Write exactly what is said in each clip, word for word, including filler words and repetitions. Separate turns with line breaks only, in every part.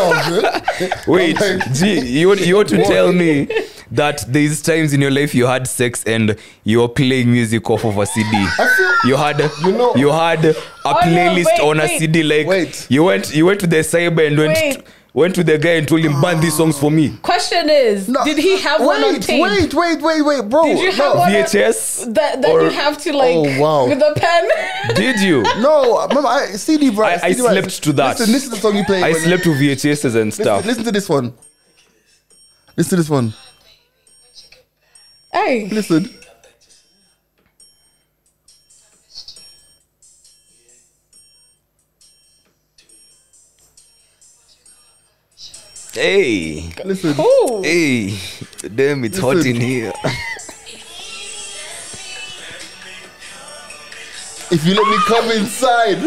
Wait, G, you, you want to tell me that there's times in your life you had sex and you're playing music off of a C D. You had, you know, you had a
oh,
playlist
no, wait,
on a
wait.
C D. Like
wait.
you went, you went to the cyber and went.
Wait.
To, Went to the guy and told him, ban these songs for me.
Question is,
No,
did he have
wait,
one on tape?
Wait, wait, wait, wait, bro.
Did you have
no.
one
V H S?
That, that
Or-
you have to like
Oh, wow.
with a pen?
Did you?
No, remember, I, C D, bro.
I, I
C D, right?
slept to that.
Listen, listen to the song you play.
I
when-
slept to V H Ss and
Listen,
stuff.
listen to this one. Listen to this one.
Hey.
Listen.
Hey,
Listen.
Ooh.
hey, damn, it's hot in here.
If you let me come inside.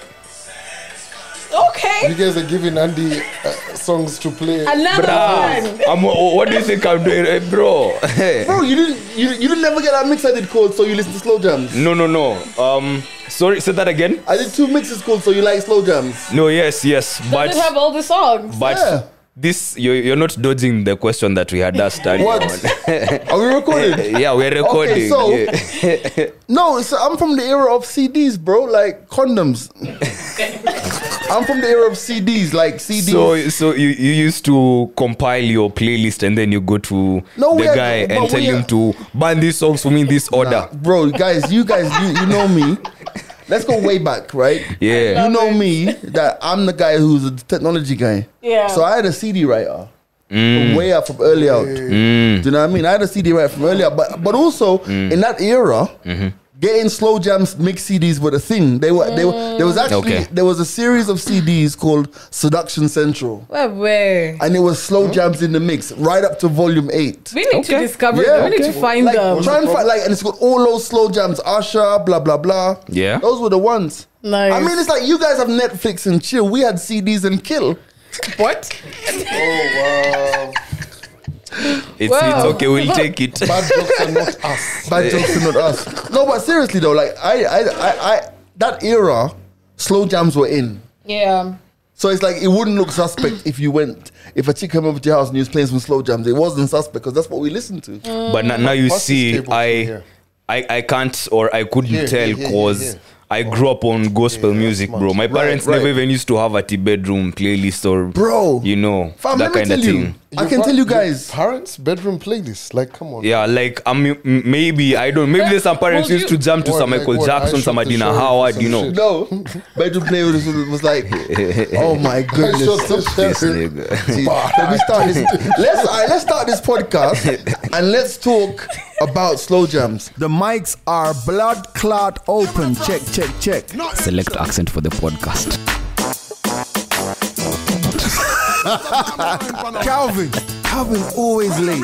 Okay.
You guys are giving Andy uh, songs to play.
Another one.
I'm, what do you think I'm doing, eh, bro?
Bro, you didn't you, you didn't never get that mix I did called So You Listen to Slow Jams.
No, no, no. Um, sorry, say that again.
I did two mixes called So You Like Slow Jams.
No, yes, yes, but
Does it have all the songs?
but
Yeah.
this you're, you're not dodging the question that we had asked earlier.
What? Are we recording?
Yeah, we're recording.
Okay, so-
yeah.
No, so I'm from the era of C Ds, bro. Like condoms. I'm from the era of C Ds, like C Ds.
So, so you, you used to compile your playlist and then you go to
No, we
the
had-
guy
but
and tell
we
him
had-
to ban these songs for me in this order.
Nah, bro, guys, you guys, you, you know me. Let's go way back, right?
Yeah.
You know me that I'm the guy who's a technology guy.
Yeah.
So I had a C D writer.
Mm.
From way up from early out.
Mm.
Do you know what I mean? I had a C D writer from early out, but but also
Mm.
in that era,
Mm-hmm.
getting slow jams mixed C Ds were a thing. They were they were there was actually
Okay.
there was a series of C Ds called Seduction Central.
Where, where?
And it was slow jams in the mix, right up to volume eight.
We need to
Okay.
discover
Yeah,
them. We need
okay.
to find
Like,
them.
try and find like, and it's got all those slow jams, Usher, blah blah blah.
Yeah.
those were the ones.
Nice.
I mean, it's like you guys have Netflix and chill. We had C Ds and kill.
What?
Oh, wow.
It's,
Wow.
it's okay, we'll take it.
Bad jokes are not us.
Bad jokes are not us. No, but seriously though, like I, I, I, I, that era, slow jams were in.
Yeah.
So it's like it wouldn't look suspect if you went, if a chick came over to your house and you was playing some slow jams. It wasn't suspect because that's what we listened to.
But now, now you
What's
see,
this table
I,
here?
I, I can't or I couldn't
Here,
tell
here, here,
because
here, here.
I grew up on gospel
Yeah,
music,
smart.
bro. My parents
right.
never even used to have a T bedroom playlist or,
Bro.
you know,
Fam,
that
let me
kind of
tell you,
thing.
I
Your
can
pa-
tell you
your
guys.
Parents' bedroom playlist. Like, come on.
Yeah, like I mean, m- maybe I don't. Maybe there's some parents
Well,
used
you-
to jump to
What,
some
like
Michael
what? I
Jackson,
shot
some
the
Adina
sheriff or
Howard,
some
you know.
shit.
No, bedroom play was, was like, oh my
I shot
goodness.
the
This
sheriff.
nigga.
See, let me start this. Let's all right, let's start this podcast and let's talk about slow jams. The mics are blood clot open. Check, check, check.
Select accent for the podcast.
Calvin, Calvin always late.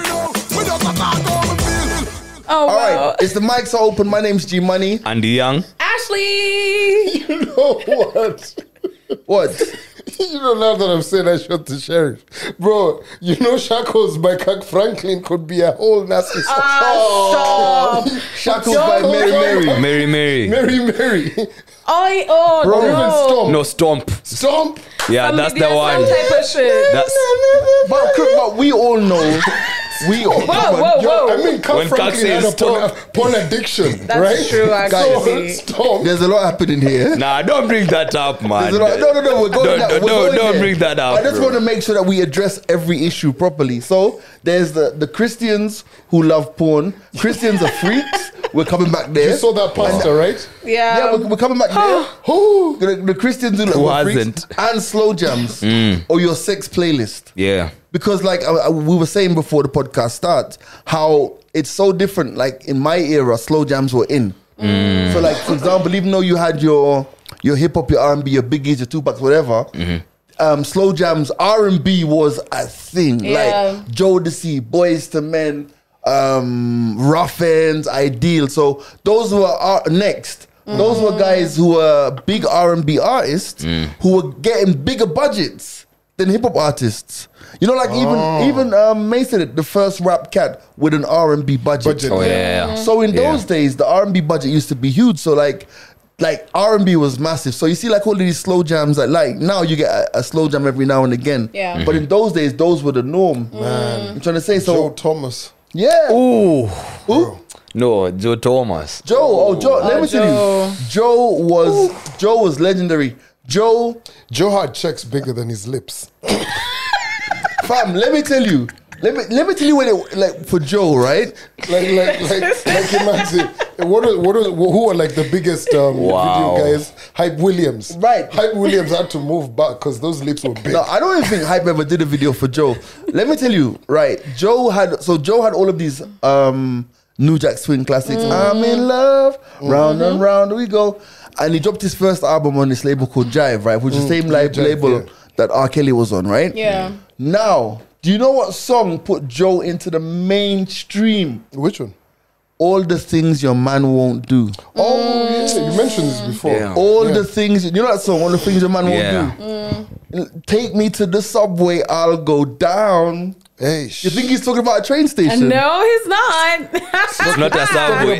Oh,
All
wow.
right, it's the mics are open. My name's G Money.
Andy Young.
Ashley.
You know what?
What?
You know, now that I'm saying I shot the sheriff. Bro, you know Shackles by Kirk Franklin could be a whole nasty song.
Ah, stop.
Shackles
Don't
by Mary
go-
Mary.
Mary Mary.
Mary Mary.
I, oh,
Bro,
Or even
no.
Stomp.
No, Stomp.
Stomp.
Yeah,
Some
that's the
B D S M
one.
type of shit.
That's
But, but we all know. We all
Whoa, whoa,
Yo,
whoa.
I mean, Kirk
When Kirk
Franklin had a
says
porn,
stop.
porn addiction,
That's
right?
true, actually.
So, Stomp.
There's a lot happening here.
nah. Don't bring that up, man.
There's a lot, no, no, no. We're going.
Don't-
that,
don't-
we're going
don't
there.
bring that up,
I just
bro.
want to make sure that we address every issue properly. So there's the the Christians who love porn. Christians are freaks. We're coming back there.
You saw that pastor, right?
Yeah.
Yeah, we're, we're coming back there.
Who?
The, the Christians who,
Who
love freaks
hasn't?
and slow jams or your sex playlist.
Yeah.
Because like I, I- we were saying before the podcast starts, how it's so different. Like in my era, slow jams were in. So like for example, even though you had your your hip hop, your R and B, your Biggies, your Tupacs, whatever, um, slow jams R and B was a thing.
Yeah.
Like Jodeci, Boys to Men, um, Rough Ends, Ideal. So those were our next. Those were guys who were big R and B artists who were getting bigger budgets than hip hop artists. You know, like even even um, Mason, did the first rap cat with an R and B budget.
Budget.
Oh yeah.
So in
Yeah.
those days, the R and B budget used to be huge. So like, like R and B was massive. So you see like all of these slow jams that like now you get a, a slow jam every now and again.
Yeah.
But in those days, those were the norm.
Man.
I'm trying to say so.
Joe Thomas.
Yeah.
Ooh.
Who?
No, Joe Thomas.
Joe. Oh, Joe. Let
Oh,
me tell
Joe.
you. Joe was Joe was legendary. Joe,
Joe had checks bigger than his lips.
fam. Let me tell you. Let me let me tell you when it like for Joe, right?
Like, like, like, like imagine what are, what are, who are like the biggest um,
Wow.
video guys? Hype Williams,
Right.
Hype Williams had to move back because those lips were big.
No, I don't even think Hype ever did a video for Joe. Let me tell you, right? Joe had so Joe had all of these um New Jack Swing classics. I'm in love, round and round we go, and he dropped his first album on this label called Jive, right? Which is the same like
Jive,
label
yeah.
that R. Kelly was on, right?
Yeah.
Now, do you know what song put Joe into the mainstream?
Which one?
All the things your man won't do.
Oh yeah, you mentioned this before.
Yeah.
All
Yeah.
the things, you know that song, all the things your man
Yeah.
won't do. Take me to the subway, I'll go down.
Hey,
You think he's talking about a train station?
No, he's not.
It's not a subway.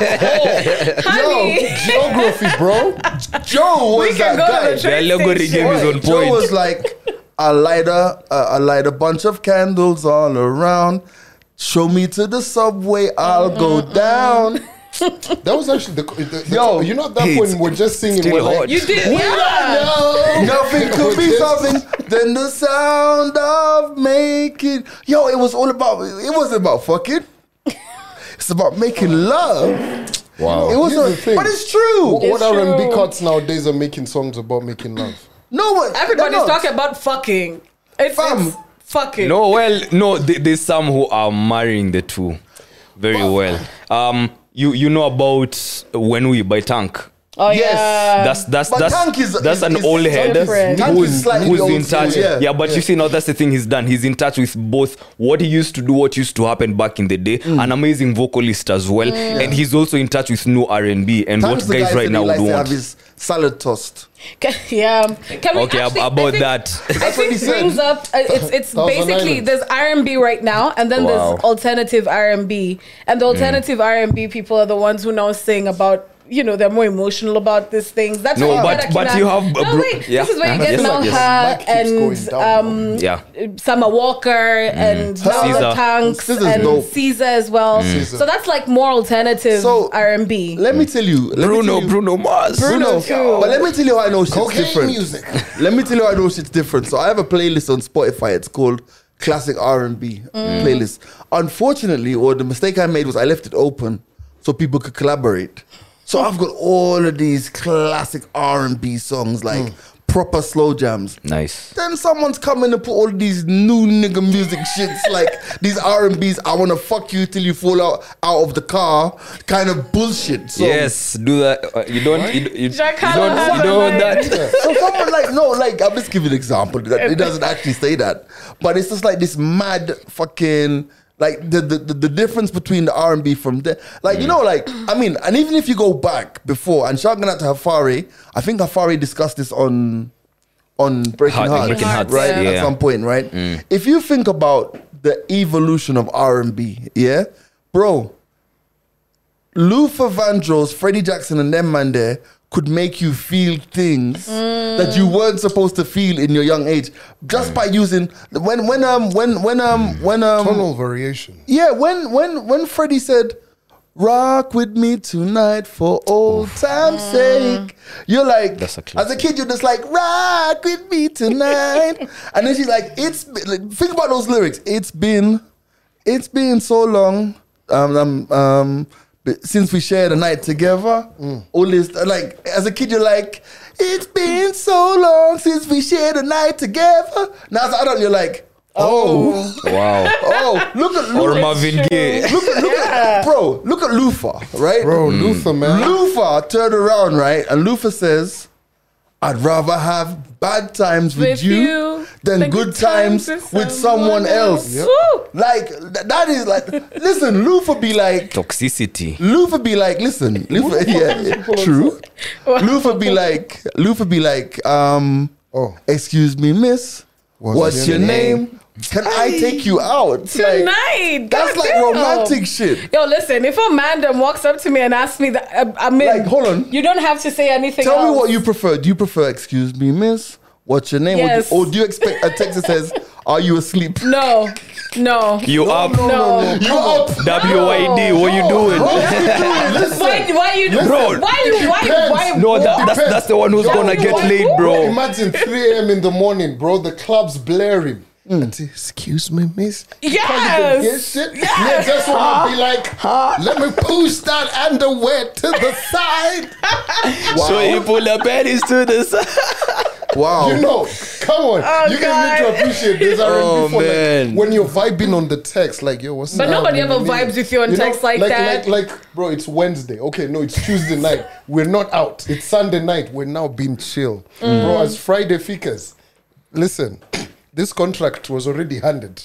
Honey.
geography, bro.
Joe was
We can
that
go to
guy.
the train
The allegory
station.
game is on
Right, Joe
point.
was like, I light a, uh, I light a bunch of candles all around. Show me to the subway, I'll go down.
That was actually the, the, the
Yo,
you know at that
hey,
point
it's
we're just singing.
still
We're like,
hot.
You did, yeah.
Nothing could be something than the sound of making. Yo, it was all about. It wasn't about fucking. It's about making love.
Wow.
It was,
Here's
a,
the thing.
but it's true.
what
It's
R and B
true.
cuts nowadays are making songs about making love?
No one.
Everybody's talking about fucking. It's,
Fam.
it's fucking.
No, well, no, th- there's some who are marrying the two very well. Um, you you know about When We by Tank.
Oh,
Yes.
yeah.
That's that's
But
that's
Tank is-
that's
is-
an
is
old head
different.
Tank
who's,
is slightly
who's
old
in touch.
school,
Yeah,
yeah.
but you see, now that's the thing he's done. He's in touch with both what he used to do, what used to happen back in the day,
Mm.
an amazing vocalist as well, and he's also in touch with new R and B and
Tank's
what
the
guys
guy
right
said
now
he
would
likes to
want.
have his salad tossed.
Can- yeah. Can we
Okay, ab-
actually, I
about
think-
that.
I
That's what he
think
said.
brings up uh, it's it's
Thousand
basically
Islands.
there's R and B right now and then
Wow.
there's alternative R and B and the alternative R and B people are the ones who now sing about, you know, they're more emotional about these things. That's
No,
why you
but-
get
but
Akina-
you have a
no
bro-
wait
yeah.
this is where you
Uh-huh.
get
Yes,
Melha
yes.
Mike keeps going
and
down,
um
Yeah.
Summer Walker and now the
Caesar.
Tanks
Caesar's
and
dope.
Caesar as well.
Caesar.
So that's like more alternative
So,
R and B.
Let me tell you. Let me
Bruno,
tell you,
Bruno Mars.
Bruno.
too.
But let me tell you how I know shit's
Cocaine
different.
music.
Let me tell you how I know shit's different. So I have a playlist on Spotify. It's called Classic R and B playlist. Unfortunately, or the mistake I made was I left it open so people could collaborate. So I've got all of these classic R and B songs, like proper slow jams.
Nice.
Then someone's coming to put all these new nigga music shits like these R and B's. I wanna fuck you till you fall out out of the car, kind of bullshit. So,
Yes, do that. Uh, you don't. You, you, you
Jack
don't.
Harlow has
You
a
don't
line.
that.
So someone like no, like I'm just giving an example. That it doesn't actually say that, but it's just like this mad fucking like the the, the, the difference between the R and B from there. Like you know, like I mean, and even if you go back before, and shouting out to Hafari, I think Hafari discussed this on on Breaking
Heart-
Hearts,
Breaking
Hearts,
right?
yeah.
At some point, right? If you think about the evolution of R and B, yeah, bro. Luther Vandross, Freddie Jackson, and them man there could make you feel things that you weren't supposed to feel in your young age just by using when when um when when um when um
Tonal variation.
yeah when when when Freddie said rock with me tonight for old time's sake, you're like
That's a
as a
classic.
kid you're just like rock with me tonight and then she's like it's been- like, think about those lyrics, it's been it's been so long um um, um but since we shared a night together, all this like as a kid you're like, it's been so long since we shared a night together. Now as an adult you're like, oh,
Wow.
oh, look at
Or
look,
Marvin Gaye.
look at look at bro, look at Luther, right?
Bro, Luther, man.
Luther turned around, right, and Luther says, "I'd rather have bad times with,
With
you,
you
than
than
good
good
times
times
with
with
someone
someone
else."
else. Woo!
Like th- that is like, listen, Luther be like.
Toxicity.
Luther be like, listen, Luther, yeah, yeah, true. Luther be like, Luther be like, um,
Oh.
excuse me, miss, What's, What's your, your name? name? Can I take you out? It's
Tonight.
Like, that's like
damn.
romantic shit.
Yo, listen, if a man then walks up to me and asks me that, uh, I mean,
like, hold on.
You don't have to say anything
Tell
else.
me what you prefer. Do you prefer, excuse me, miss? What's your name?
Yes.
Or do, or do you expect a text that says, are you asleep?
No. No.
You
no,
up?
No, no, no, no.
You up?
W I D, what you doing?
Why, why you doing?
Bro,
why you, why, why, why?
No, that, that's, that's the one who's gonna get laid, bro.
Imagine three a.m. in the morning, bro. The club's blaring. Mm. And say, excuse me, miss.
Yes.
Yes. Shit. yes. Yeah, just want to be like, huh? Let me push that underwear to the side.
Wow. So you pull the panties to the side.
Wow.
You know, come on.
Oh,
you guys need to appreciate this R and B
oh,
for
man.
like when you're vibing on the text, like, yo, what's
But
up?
nobody ever vibes with you on
you
text
know,
like,
like
that.
Like, like, bro, it's Wednesday. Okay, no, it's Tuesday night. We're not out. It's Sunday night. We're now being chill. Mm. Bro, as Friday Fickers, listen, this contract was already handed.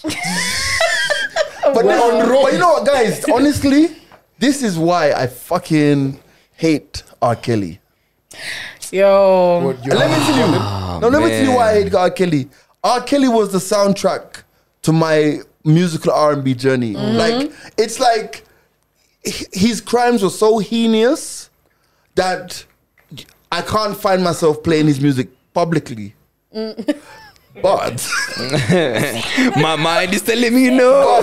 But,
wow.
on road. But you know what, guys? Honestly, this is why I fucking hate R. Kelly.
Yo.
What,
let me tell you. Oh, no, let man. me tell you why I hate R. Kelly. R. Kelly was the soundtrack to my musical R and B journey. Mm-hmm. Like, it's like his crimes were so heinous that I can't find myself playing his music publicly. Mm. But
my mind is telling me no.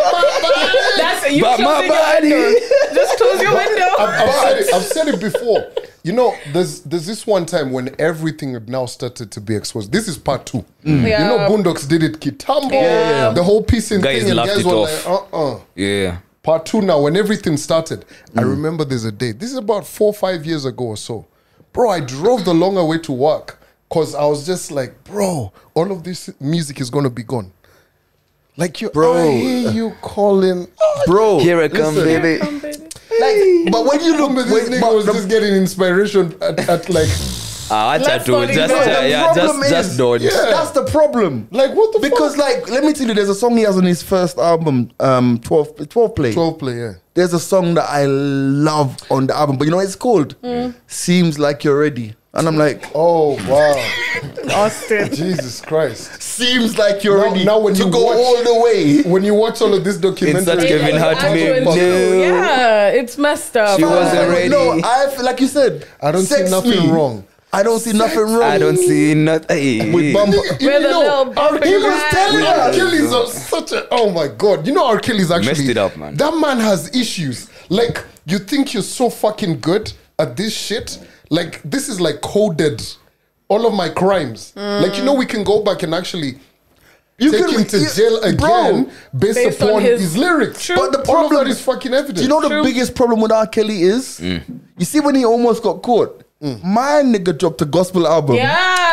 That's you.
But my body.
Just close your window.
I've, I've, said it, I've said it before. You know, there's there's this one time when everything had now started to be exposed. This is part two. Mm.
Yeah.
You know, Boondocks did it, Kitambo,
yeah.
the whole piece in
guys
thing, and
laughed
guys
it
were
off.
like, uh-uh.
Yeah.
Part two now, when everything started, mm. I remember there's a day. This is about four, five years ago or so. Bro, I drove the longer way to work. Because I was just like, bro, all of this music is going to be gone. Like, you,
bro,
I hear you calling. Oh,
bro,
here I come,
listen,
baby.
Come, baby.
Like, but when you look,
but this
when,
nigga
but
was
the,
just getting inspiration at, at like...
Ah, I
Let's
to
not
just,
ignore
uh,
the
yeah,
problem
just,
is,
just don't.
yeah. That's the problem.
Like, what the
Because,
fuck?
like, let me tell you, there's a song he has on his first album, um, twelve, twelve play.
twelve play, yeah.
There's a song that I love on the album, but you know what it's called?
Mm.
Seems Like You're Ready. And I'm like,
oh, wow.
Austin.
Jesus Christ.
Seems like you're
Now-
ready
now when
to
you
go
watch-
all the way.
When you watch all of this documentary...
It's such Kevin
It's
Hart
actually
made.
true. Yeah, it's messed up.
She wasn't ready.
No, I feel like you said.
I don't see
sex
nothing
me.
wrong.
I don't see nothing wrong.
I don't see nothing.
With bumper.
You
With a
know,
little bumper
he was
back.
telling
Yeah.
R. Kelly's a- such a... Oh, my God. You know R. Kelly's actually...
Messed it up, man.
That man has issues. Like, you think you're so fucking good at this shit? Like, this is like coded... All of my crimes. Mm. Like, you know, we can go back and actually
You
take
can-
him to
you-
jail again
bro,
based,
based
upon
on
his,
his-
lyrics.
True.
But the
All of
problem
that is fucking evidence.
Do you know the
True.
biggest problem with R. Kelly is? You see, when he almost got caught, my nigga dropped a gospel album.
Yeah.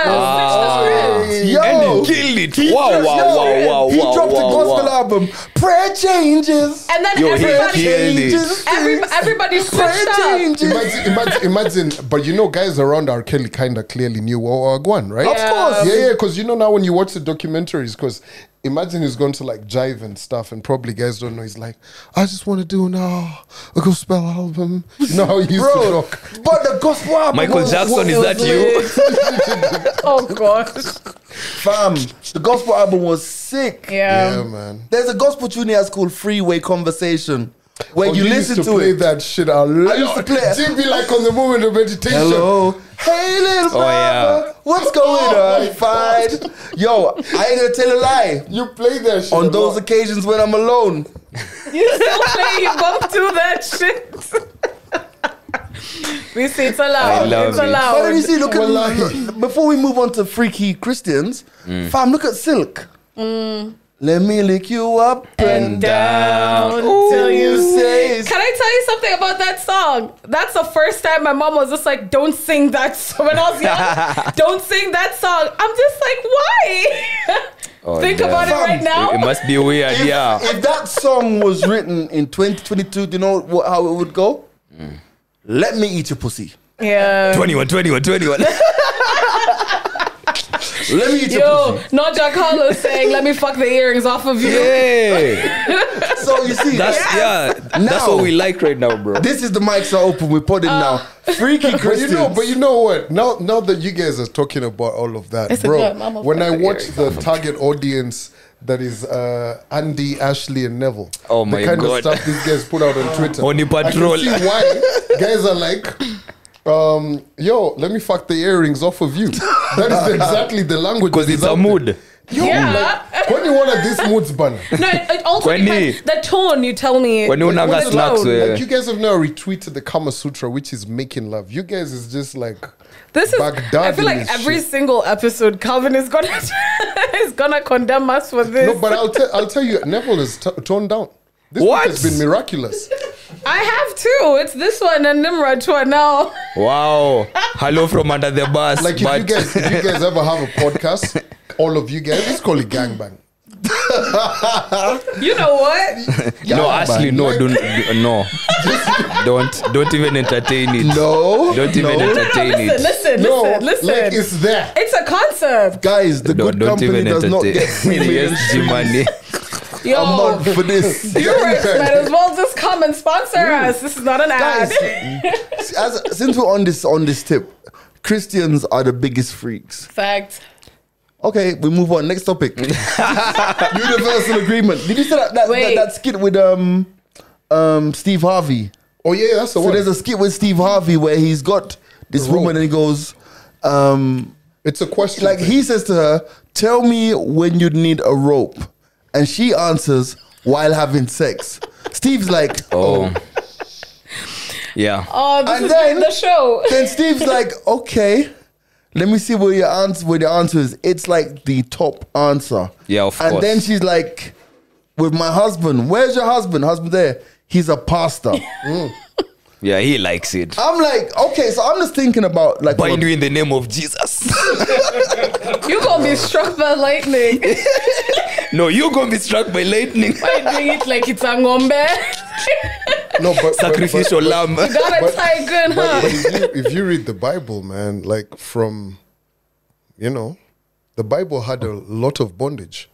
Ah.
Yo,
And he killed it.
He
Wow,
dropped-
wow,
yo,
wow, wow,
He
wow,
dropped
wow,
a gospel
wow.
album. Prayer changes.
And then
Yo, he
everybody,
killed it.
changes.
every, everybody
Prayer
switched up.
changes.
Imagine, imagine, imagine, but you know, guys around R. Kelly kind of clearly knew what Wagwan, right?
Of course.
Yeah, yeah, because you know now when you watch the documentaries, because imagine he's going to like jive and stuff, and probably guys don't know. He's like, I just want to do now a gospel album. You know how he used
Bro,
to talk.
but the gospel album
Michael
was-
Jackson, is
was
that
lit.
you?
Oh gosh.
Fam, the gospel album was sick.
Yeah.
Yeah, man.
There's a gospel tune he has called Freeway Conversation. Where
Oh,
you,
used
listen
to,
to,
play
it.
that shit a lot.
I used to play it.
Jim be like on the moment of meditation.
Hello. Hey, little
Oh,
brother.
yeah.
What's going
Oh,
on?
my
Fine. Yo, I ain't gonna tell a lie.
You play that shit
On
a
those
lot.
occasions when I'm alone.
You still play, you bump to that shit. We see it's allowed.
I love
it's
it.
allowed.
But then you see, look at
Wallahi.
before we move on to freaky Christians, fam, look at Silk. Let me lick you up
and down
Ooh,
till you
say.
Can I tell you something about that song? That's the first time my mom was just like, "Don't sing that." song. When I was young, don't sing that song. I'm just like, why?
Oh,
Think
damn.
about it right now.
It, it must be weird,
If,
yeah.
if that song was written in twenty twenty-two, do you know what, how it would go? Let me eat your pussy.
Yeah.
twenty-one, twenty-one, twenty-one.
Let me eat your
Yo,
pussy.
not Jack Harlow saying, let me fuck the earrings off of you.
Yeah.
So you see,
That's yeah. That's
Now-
what we like right now, bro.
this is the mics are open. We put it now. Freaky
But you
Christians.
know, but you know what? Now, now that you guys are talking about all of that,
It's a
bro,
good- I'm a
when I
fucker
watch
here.
the target audience that is uh, Andy, Ashley, and Neville,
Oh my
the kind
God.
of stuff these guys put out on Twitter,
Oni Patrol.
I can see why guys are like, um, "Yo, let me fuck the earrings off of you." That is exactly the language
Because
that
it's
is
a
out
mood.
there. Yo,
Yeah.
like, when you want at this moods, banner.
No, it, it also
When
depends.
he-
The tone you tell me.
When you
with
unaga
the
snacks,
tone.
eh.
Like you guys have now retweeted the Kama Sutra, which is making love. You guys is just like
This is.
Baghdad
I feel
in
like
this
every
shit.
single episode, Calvin is gonna is gonna condemn us for this.
No, but I'll tell I'll tell you, Neville is t- toned down. This
What?
week has been miraculous.
I have two. It's this one and Nimrod too now.
Wow. Hello from under the bus.
Like if
but
you guys if you guys ever have a podcast, all of you guys, let's call it gangbang.
You know what?
no, Ashley, no,
Like-
don't, do- no, don't, don't even entertain it.
No,
Don't even
no.
entertain
Listen,
it.
listen,
No,
listen, listen.
like it's there.
It's a concept.
Guys, the
Don't,
good
don't
company
even
does not
entertain.
get free million
Yes, G money.
Yo,
I'm not for this.
viewers might as well just come and sponsor us. This is not an ad.
Guys, as, since we're on this on this tip, Christians are the biggest freaks.
Fact.
Okay, we move on. Next topic. Universal agreement. Did you see that that, that
Wait.
that skit with um um Steve Harvey?
Oh yeah, that's the
So
one.
there's a skit with Steve Harvey where he's got this
Rope.
woman and he goes, um,
It's a question.
like he says to her, "Tell me when you'd need a rope," and she answers, "While having sex." Steve's like,
Oh, yeah.
Oh, this
And
is
then-
the show.
Then Steve's like, "Okay, let me see what your answer. What the answer is. It's like the top answer."
Yeah, of
and
course.
then she's like, "With my husband. Where's your husband? Husband there. He's a pastor."
Yeah, he likes it.
I'm like, okay, so I'm just thinking about like,
Bind you in the name of Jesus.
You gonna be struck by lightning.
No, you're going to be struck by lightning.
Why doing it like it's a ngombe?
no, but, but-
Sacrificial
but,
lamb.
Got a
But-
tiger,
But,
huh?
but if, you, if you read the Bible, man, like from, you know, the Bible had a lot of bondage.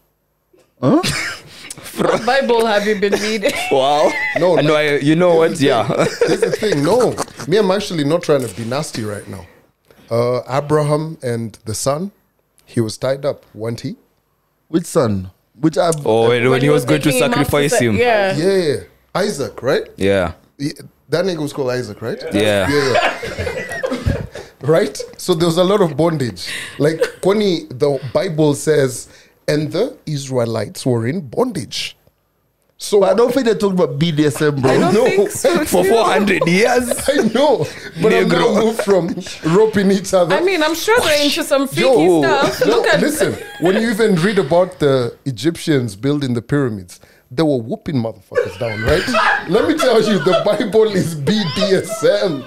What Bible have you been reading?
Wow.
No,
no,
like-
I, you know what? Yeah.
Here's the thing. No, me, I'm actually not trying to be nasty right now. Uh, Abraham and the son, he was tied up, wasn't he?
which son? Which I
Oh, when, when he was going to
taking him up
sacrifice
sa-
him.
Yeah.
Yeah, yeah. Isaac, right?
Yeah.
He- that nigga was called Isaac, right?
Yeah.
Yeah, yeah. Right? So there was a lot of bondage. Like when he, the Bible says, and the Israelites were in bondage. So
But I don't think they're talking about B D S M, bro.
I don't
No.
think so.
For
too.
four hundred years.
I know, but I'm
Negro.
now moved from roping each other.
I mean, I'm sure they're into some freaky
Yo,
stuff.
no,
Look at
listen, when you even read about the Egyptians building the pyramids, they were whooping motherfuckers down, right? Let me tell you, the Bible is B D S M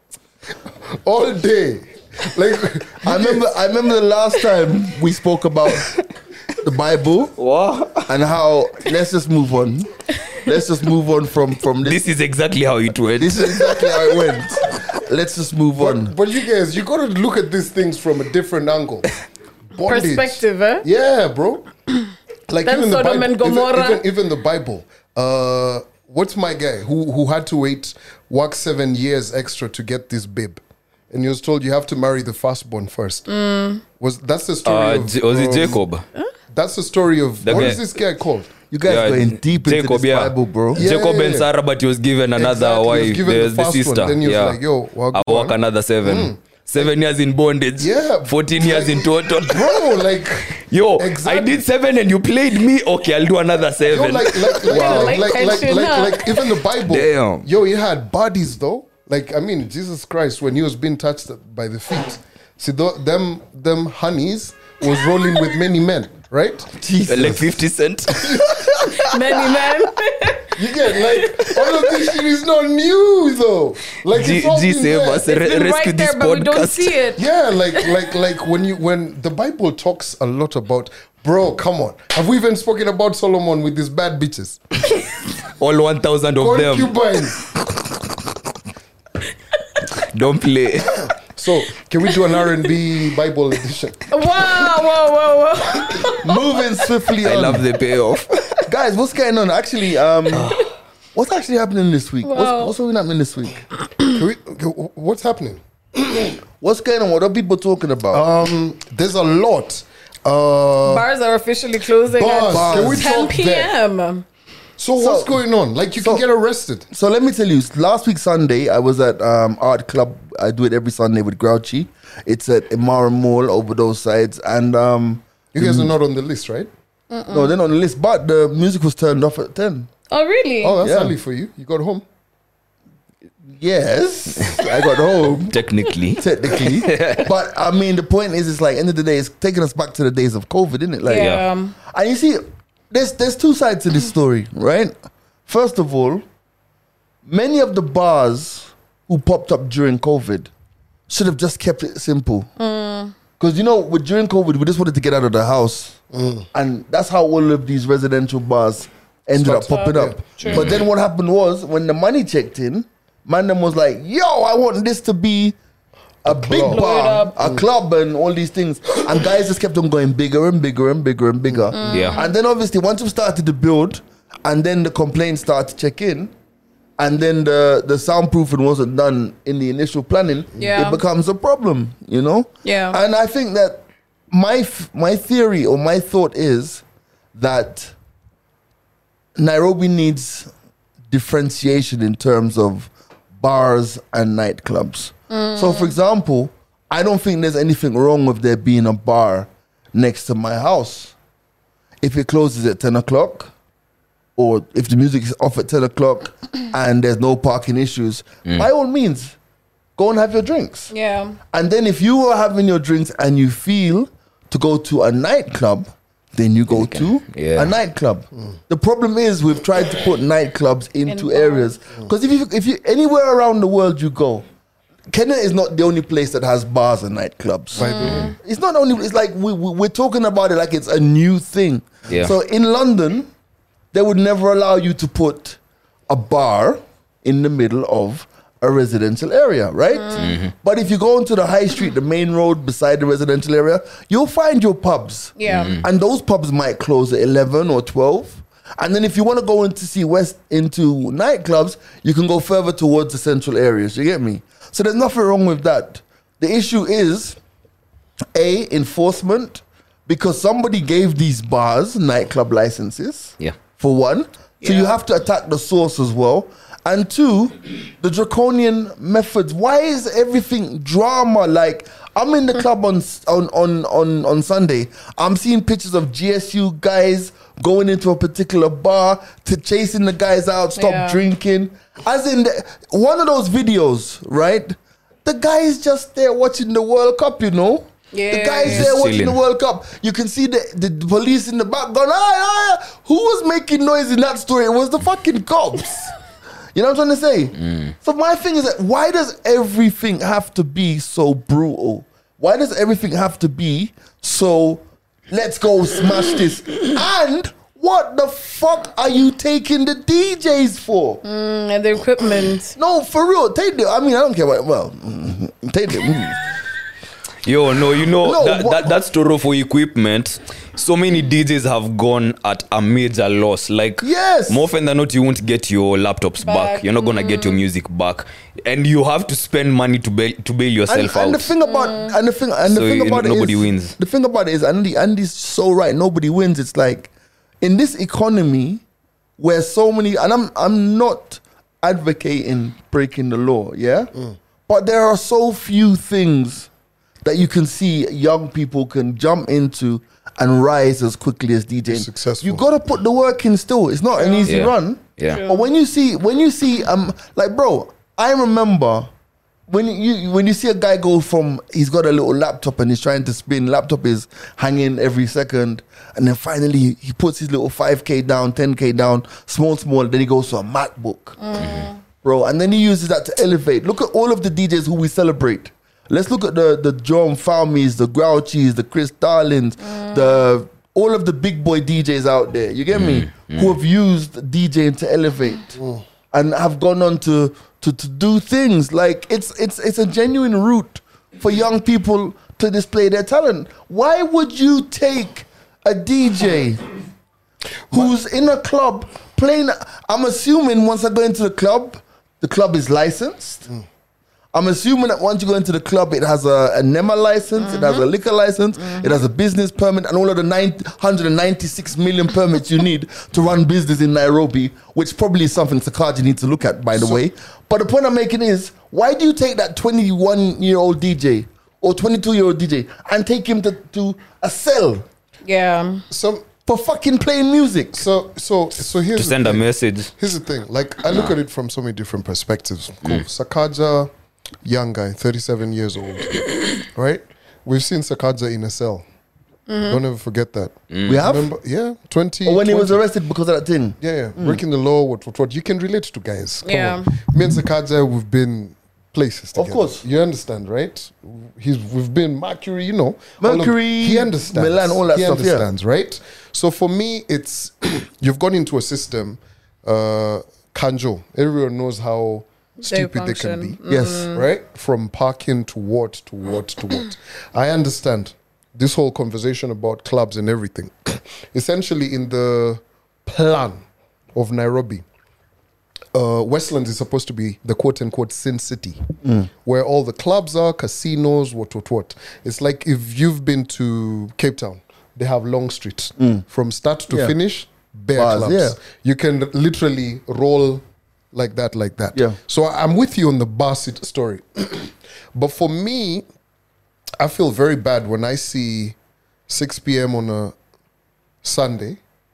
all day. Like
I remember. I remember the last time we spoke about the Bible
What?
and how. Let's just move on. Let's just move on from from this.
This is exactly how it went.
This is exactly how it went. Let's just move on.
But you guys, you gotta look at these things from a different angle. Bondage.
perspective, eh?
Yeah, bro. Like
Then
even the
Sodom
Bible,
and
even,
Gomorrah.
even, even the Bible. Uh, what's my guy who who had to wait work seven years extra to get this babe, and he was told you have to marry the firstborn first.
Mm.
Was that's the story
Uh,
of
J- was it
um,
Jacob?
That's the story of
The
what
guy-
is this guy called?
You guys
Yeah,
going deep into
Jacob,
this
yeah.
Bible, bro.
Yeah.
Jacob and Sarah, but he was given another
Exactly, he was
wife.
given
There's
the
the,
first one.
sister.
Then he was
yeah.
like, yo, well,
I
go
work
on.
another seven. Seven years in bondage.
Yeah.
fourteen years in total.
Bro, like
Yo,
Exactly.
I did seven and you played me. Okay, I'll do another
Yo,
seven.
like, like, like,
Wow.
like, like,
Like
like,
pension,
like,
huh?
like, even the Bible.
Damn.
Yo, he had bodies though. Like, I mean, Jesus Christ, when he was being touched by the feet, see, tho- them, them honeys was rolling with many men, right?
Jesus.
like fifty cent.
Many men.
You get like all of this shit is not new though. Like
G,
it's all
G
been
save
there.
us.
It's
Re-
been
rescue
right
this
there, but we don't
podcast.
see it.
Yeah, like like like when you when the Bible talks a lot about, bro, come on. Have we even spoken about Solomon with these bad bitches?
All one thousand of them.
Concubines.
Don't play.
So So, can we do an R and B Bible edition?
Whoa, whoa, whoa, whoa.
Moving swiftly
I
on.
love the payoff.
Guys, what's going on? Actually, um, what's actually happening this week? What's,
Wow.
what's really happening this week?
Can we, okay, what's happening?
What's going on? What are people talking about?
Um, there's a lot. Uh,
Bars are officially closing
bars.
at
Can we
ten
talk that?
p.m.
So,
So-
what's going on? Like, you
so-
can get arrested.
So let me tell you, last week Sunday, I was at um, Art Club. I do it every Sunday with Grouchy. It's at Imara Mall over those sides. And um,
You guys are not on the list, right?
no, they're not on the list, but the music was turned off at ten.
Oh, really?
Oh, that's
Yeah.
early for you. You got home.
Yes, I got home.
Technically.
Technically, but I mean, the point is, it's like end of the day, it's taking us back to the days of COVID, isn't it? Like,
yeah.
and you see, there's there's two sides to this story, right? First of all, many of the bars who popped up during COVID should have just kept it simple, because you know, with during COVID, we just wanted to get out of the house, and that's how all of these residential bars ended up
Started.
popping up.
True.
But then what happened was, when the money checked in, man them was like, yo, I want this to be a, big
club.
Blow it
bar,
up.
a club, and all these things. And guys just kept on going bigger and bigger and bigger and bigger.
Yeah.
And then obviously, once we started to build, and then the complaints started to check in, and then the, the soundproofing wasn't done in the initial planning,
Yeah.
it becomes a problem, you know?
Yeah.
And I think that my f- my theory or my thought is that Nairobi needs differentiation in terms of bars and nightclubs. So, for example, I don't think there's anything wrong with there being a bar next to my house. If it closes at ten o'clock, or if the music is off at ten o'clock and there's no parking issues, by all means, go and have your drinks.
Yeah.
And then if you are having your drinks and you feel to go to a nightclub, then you go to
yeah.
a nightclub. The problem is we've tried to put nightclubs into
In
areas, because if you if you anywhere around the world you go, Kenya is not the only place that has bars and nightclubs.
By the way.
It's not only. It's like we, we we're talking about it like it's a new thing.
Yeah.
So in London, they would never allow you to put a bar in the middle of a residential area, right? But if you go into the high street, the main road beside the residential area, you'll find your pubs.
Yeah.
And those pubs might close at eleven or twelve. And then if you want to go into see west into nightclubs, you can go further towards the central areas. You get me? So there's nothing wrong with that. The issue is A, enforcement, because somebody gave these bars nightclub licenses.
Yeah.
For one. So you
Yeah.
have to attack the source as well. And two, the draconian methods. Why is everything drama? Like, I'm in the club on on on on, on Sunday. I'm seeing pictures of G S U guys going into a particular bar to chasing the guys out, stop
Yeah.
drinking. As in the, one of those videos, right? The guy is just there watching the World Cup, you know?
Yeah.
The guy is
Just
there watching
chilling.
the World Cup. You can see the, the, the police in the back going, aye, aye. Who was making noise in that story? It was the fucking cops. You know what I'm trying to say? So my thing is that why does everything have to be so brutal? Why does everything have to be so, let's go smash this? And what the fuck are you taking the D Js for?
Mm, and the equipment.
No, for real. Take the, I mean, I don't care what, well, mm, take the, mm.
Yo, no, you know,
No,
that,
what-
that, that's Toro for equipment. So many D Js have gone at a major loss. Like,
Yes.
more often than not, you won't get your laptops back.
Back.
You're not going to get your music back. And you have to spend money to bail, to bail
And,
yourself
and the
out.
thing about and the thing and the
So
thing
you-
about it
nobody
is-
wins.
The thing about it is Andy Andy's so right. Nobody wins. It's like in this economy where so many, and I'm I'm not advocating breaking the law, yeah, but there are so few things that you can see young people can jump into and rise as quickly as DJing.
successful.
You got to put the work in. Still, it's not an easy
Yeah.
run.
Yeah.
True.
But when you see, when you see, um, like, bro, I remember when you when you see a guy go from he's got a little laptop and he's trying to spin. Laptop is hanging every second, and then finally he puts his little five K down, ten K down, small, small. Then he goes to a MacBook, bro, and then he uses that to elevate. Look at all of the D Js who we celebrate. Let's look at the the John Falmies, the Grouchies, the Chris Darlings, the all of the big boy D Js out there. You get me? Who have used DJing to elevate and have gone on to to to do things like it's it's it's a genuine route for young people to display their talent. Why would you take a D J who's in a club playing? I'm assuming once I go into the club, the club is licensed. Mm. I'm assuming that once you go into the club, it has a, a NEMA license, mm-hmm. it has a liquor license, mm-hmm. it has a business permit, and all of the nine hundred ninety-six million permits you need to run business in Nairobi, which probably is something Sakaja needs to look at, by the so, way. But the point I'm making is, why do you take that twenty-one-year-old D J or twenty-two-year-old D J and take him to, to a cell?
Yeah.
Some
for fucking playing music.
So, so, so here's
to send
the
a message.
Here's the thing. Like, I look at it from so many different perspectives. Cool. Mm. Sakaja, young guy, thirty-seven years old, right? We've seen Sakaja in a cell. Mm-hmm. Don't ever forget that.
Mm. We have?
Remember? Yeah, twenty.
Or when
twenty.
he was arrested because of that thing.
Yeah, yeah. Mm. Breaking the law, what, what, what. You can relate to guys. Come
yeah.
on. Me and Sakaja, we've been places together.
Of course.
You understand, right? He's We've been Mercury, you know.
Mercury,
of, he understands.
Milan, all that
he
stuff,
understands, yeah. right? So for me, it's, you've gone into a system, uh, Kanjo. Everyone knows how stupid they, they can be.
Mm. Yes.
Right? From parking to what, to what, to what. I understand this whole conversation about clubs and everything. Essentially, in the plan of Nairobi, uh, Westlands is supposed to be the quote-unquote Sin City, mm. where all the clubs are, casinos, what, what, what. It's like if you've been to Cape Town, they have Long Street. Mm. From start to yeah. finish, bare Bars, clubs. Yeah. You can literally roll like that, like that.
Yeah.
So I'm with you on the bar sit story. But for me, I feel very bad when I see six p.m. on a Sunday,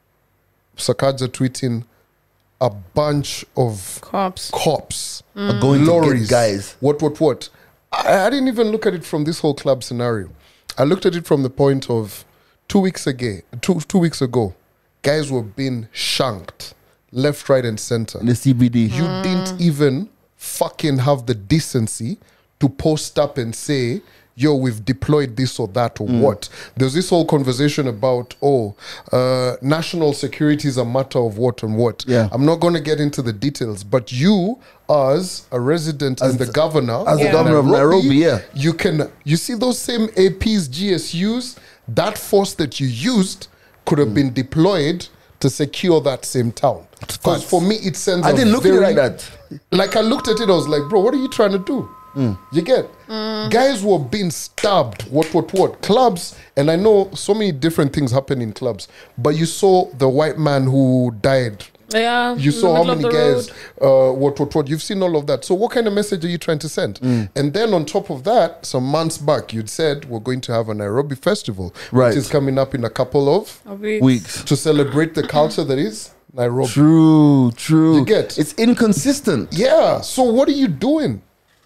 Sakaja tweeting a bunch of
cops,
cops
mm. are going lorries, to get guys.
What, what, what? I, I didn't even look at it from this whole club scenario. I looked at it from the point of two weeks ago, two, two weeks ago, guys were being shanked left, right, and center.
In the C B D.
You mm. didn't even fucking have the decency to post up and say, yo, we've deployed this or that or mm. what. There's this whole conversation about, oh, uh, national security is a matter of what and what.
Yeah.
I'm not going to get into the details, but you, as a resident
as
and the governor,
as yeah. the governor of Nairobi, yeah,
you can, you see those same A Ps, G S Us, that force that you used could have mm. been deployed to secure that same town. Because for me, it sends
I didn't look
very,
at it like that.
Like I looked at it, I was like, bro, what are you trying to do? Mm. You get? Mm. Guys were being stabbed, what, what, what? Clubs, and I know so many different things happen in clubs, but you saw the white man who died.
Yeah.
You saw how many guys, uh, what, what, what? You've seen all of that. So what kind of message are you trying to send? Mm. And then on top of that, some months back, you'd said we're going to have a Nairobi festival,
right,
which is coming up in a couple of
weeks,
weeks.
to celebrate the culture that is Nairobi.
True, true.
You get?
It's inconsistent.
Yeah. So what are you doing?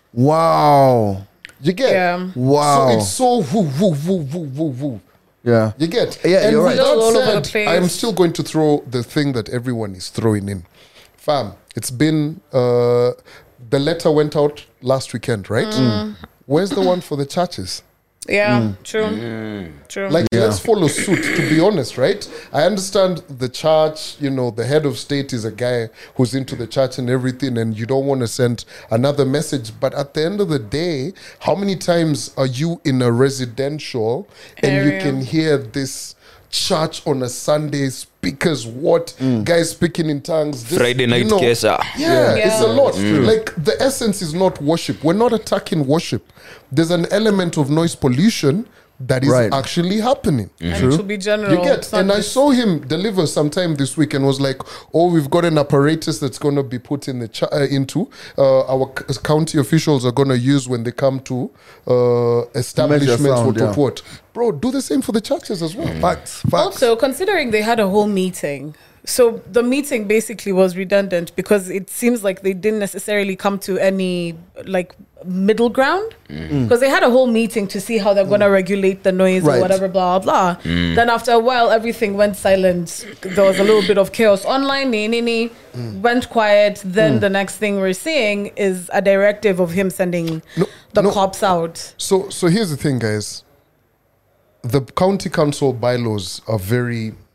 Wow.
You get?
Yeah.
Wow.
So it's so woo, woo, woo, woo, woo, woo.
Yeah.
You get?
Yeah,
and
you're right.
With that
all over the
said,
place.
I am still going to throw the thing that everyone is throwing in. Fam, it's been, uh, the letter went out last weekend, right? Mm. Where's the one for the churches?
Yeah, mm. true. Mm. True.
Like,
yeah.
let's follow suit, to be honest, right? I understand the church, you know, the head of state is a guy who's into the church and everything, and you don't want to send another message. But at the end of the day, how many times are you in a residential and
Area.
you can hear this church on a Sunday, speakers, what? Mm. Guys speaking in tongues. This,
Friday night
you know,
kesha.
Yeah,
yeah,
it's a lot.
Mm.
Like, the essence is not worship. We're not attacking worship. There's an element of noise pollution that is
right.
actually happening.
Mm. And it should be general.
You get, and I saw him deliver sometime this week and was like, oh, we've got an apparatus that's going to be put in the ch- uh, into uh, our c- county officials are going to use when they come to uh, establishments,
sound,
what,
yeah.
what, what. Bro, do the same for the churches as well.
Mm. Facts, facts.
Also, considering they had a whole meeting, so the meeting basically was redundant because it seems like they didn't necessarily come to any like middle ground because mm. they had a whole meeting to see how they're mm. going to regulate the noise
right.
or whatever, blah, blah, blah. Mm. Then after a while, everything went silent. There was a little bit of chaos online, nee, nee, nee, mm. went quiet. Then mm. the next thing we're seeing is a directive of him sending
no,
the
no.
cops out.
So, so here's the thing, guys. The county council bylaws are very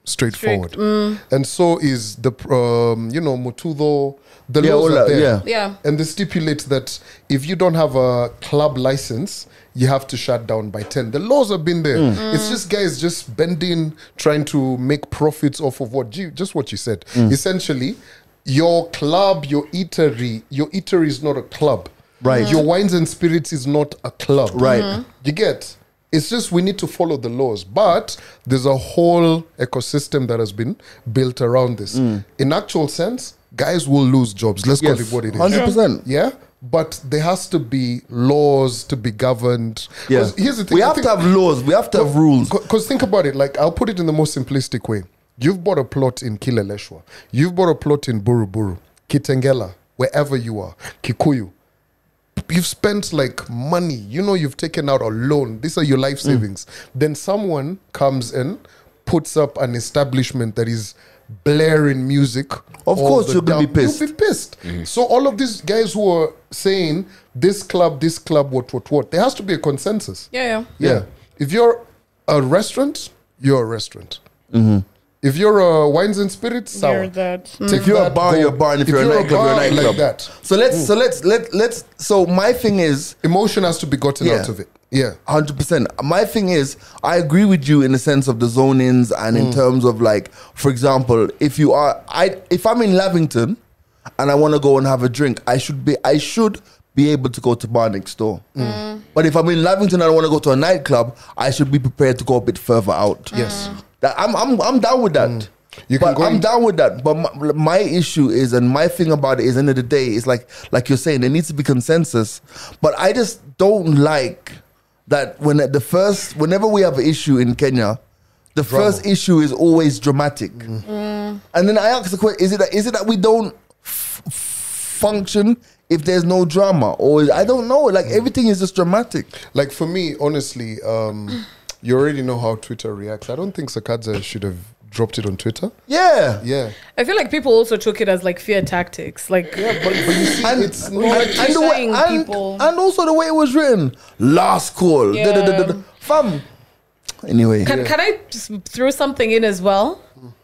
straightforward.
Strict, mm.
And so is the, um, you know, Mutudo, the
Yeah,
laws
all
are
that,
there.
yeah.
Yeah.
And they stipulate that if you don't have a club license, you have to shut down by ten. The laws have been there.
Mm.
It's just guys just bending, trying to make profits off of what you, just what you said.
Mm.
Essentially, your club, your eatery, your eatery is not a club.
Right.
Your wines and spirits is not a club.
Right. Mhm.
You get? It's just we need to follow the laws. But there's a whole ecosystem that has been built around this. In actual sense, guys will lose jobs. Let's
Yes,
call it what it is.
one hundred percent.
Yeah? But there has to be laws to be governed.
Yeah.
'Cause Here's the thing.
We
I
have
think-
to have laws. We have to have rules.
because think about it, like I'll put it in the most simplistic way. You've bought a plot in Kileleshwa. You've bought a plot in Buruburu, Kitengela, wherever you are, Kikuyu. You've spent like money. You know you've taken out a loan. These are your life savings. Then someone comes in, puts up an establishment that is blaring music.
Of
all
course
the
you're gonna be
damn-
pissed.
You'll be pissed. So all of these guys who are saying this club, this club, what, what, what, there has to be a consensus.
Yeah, yeah.
Yeah. If you're a restaurant, you're a restaurant.
Mm-hmm.
If you're a wines and spirits, sour.
You're that.
Take
If you're a
that,
bar,
go.
you're a bar, and if, you're, a nightclub, you're a
bar,
nightclub.
like that.
So let's, so let's, let, let's. So my thing is,
Emotion has to be gotten
Yeah.
out of it. Yeah.
one hundred percent. My thing is, I agree with you in the sense of the zonings and in terms of like, for example, if you are, I, if I'm in Lavington and I want to go and have a drink, I should be, I should be able to go to bar next door. But if I'm in Lavington and I want to go to a nightclub, I should be prepared to go a bit further out.
Yes.
That I'm, I'm, I'm down with that.
You can
but
go
I'm
in-
down with that. But my, my issue is, and my thing about it is, end of the day, is like, like you're saying, there needs to be consensus. But I just don't like that when the first, whenever we have an issue in Kenya, the
Drama.
first issue is always dramatic. And then I ask the question: Is it that, is it that we don't f- f- function if there's no drama, or is, I don't know? Like everything is just dramatic.
Like for me, honestly, um, you already know how Twitter reacts. I don't think Sakadza should have dropped it on Twitter.
Yeah.
Yeah.
I feel like people also took it as like fear tactics. Like,
Yeah, but, but you see,
And,
it's
and,
not.
and the way,
saying
and,
people-
and also the way it was written, last call. Da, da, da, da, da. Fam. Anyway,
Can, can I just throw something in as well?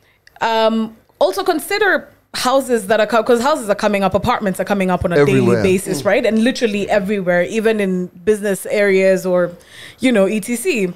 Um, also consider houses that are because houses are coming up, apartments are coming up on a
Everywhere.
daily basis, right? And literally everywhere, even in business areas or, you know, et cetera.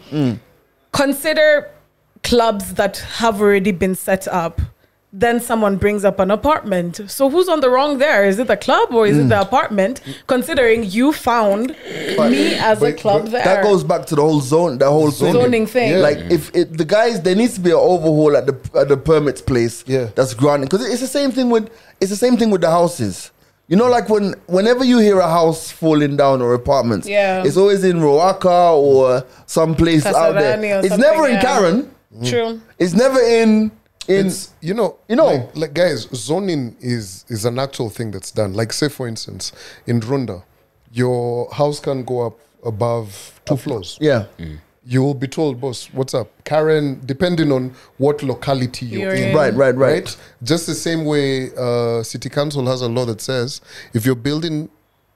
Consider clubs that have already been set up. Then someone brings up an apartment. So who's on the wrong there? Is it the club or is it the apartment? Considering you found me as a
but-
club
but
there.
that goes back to the whole zone, the whole thing.
Zoning thing.
Yeah.
Like if it, the guys, there needs to be an overhaul at the at the permits place.
Yeah.
that's granted because it's the same thing with it's the same thing with the houses. You know, like when whenever you hear a house falling down or apartments,
Yeah.
it's always in Roaka or some place out there.
Kasarani or
It's
something,
never in
yeah.
Karen.
True.
It's never in in.
It's, you know,
You know.
like, like guys, zoning is is an actual thing that's done. Like say for instance, in Runda, your house can go up above two floors.
yeah.
You will be told, boss, what's up? Karen, depending on what locality you're,
You're
in.
in.
Right, right, right.
Just the same way uh, City Council has a law that says if you're building,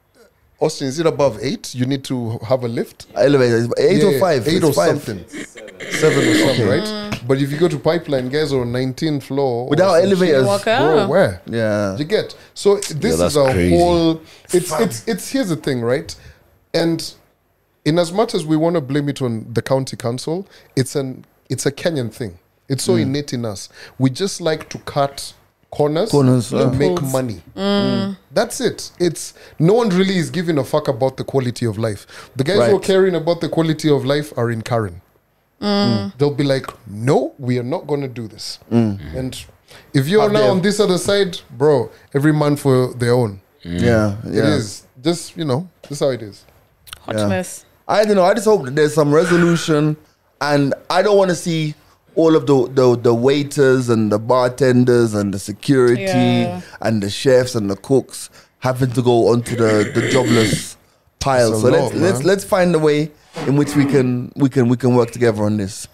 Austin, is it above eight? You need to have a lift?
Elevators, eight
Yeah,
or five.
Eight
It's
or
five.
something. Seven or something, right? But if you go to Pipeline, guys are on nineteenth floor. or
Without
some
elevators.
Walk
shit.
out.
Bro, where?
Yeah.
You get so this
that's
is a
crazy.
whole. It's it's it's here's the thing, right? And in as much as we want to blame it on the county council, it's an it's a Kenyan thing. It's so innate in us. We just like to cut corners,
Corners,
to
yeah.
make
Loopholes.
money. That's it. It's no one really is giving a fuck about the quality of life. The guys who are
Right.
caring about the quality of life are in Karen. They'll be like, no, we are not going to do this. And if you're
Have
now
their-
on this other side, bro, every man for their own.
Yeah.
It
Yeah.
is just, you know, this is how it is.
Hot
Yeah.
mess.
I don't know. I just hope that there's some resolution, and I don't want to see all of the, the the waiters and the bartenders and the security
Yeah.
and the chefs and the cooks having to go onto the, the jobless pile.
It's a
So
lot,
let's let's
man.
let's find a way in which we can we can we can work together on this.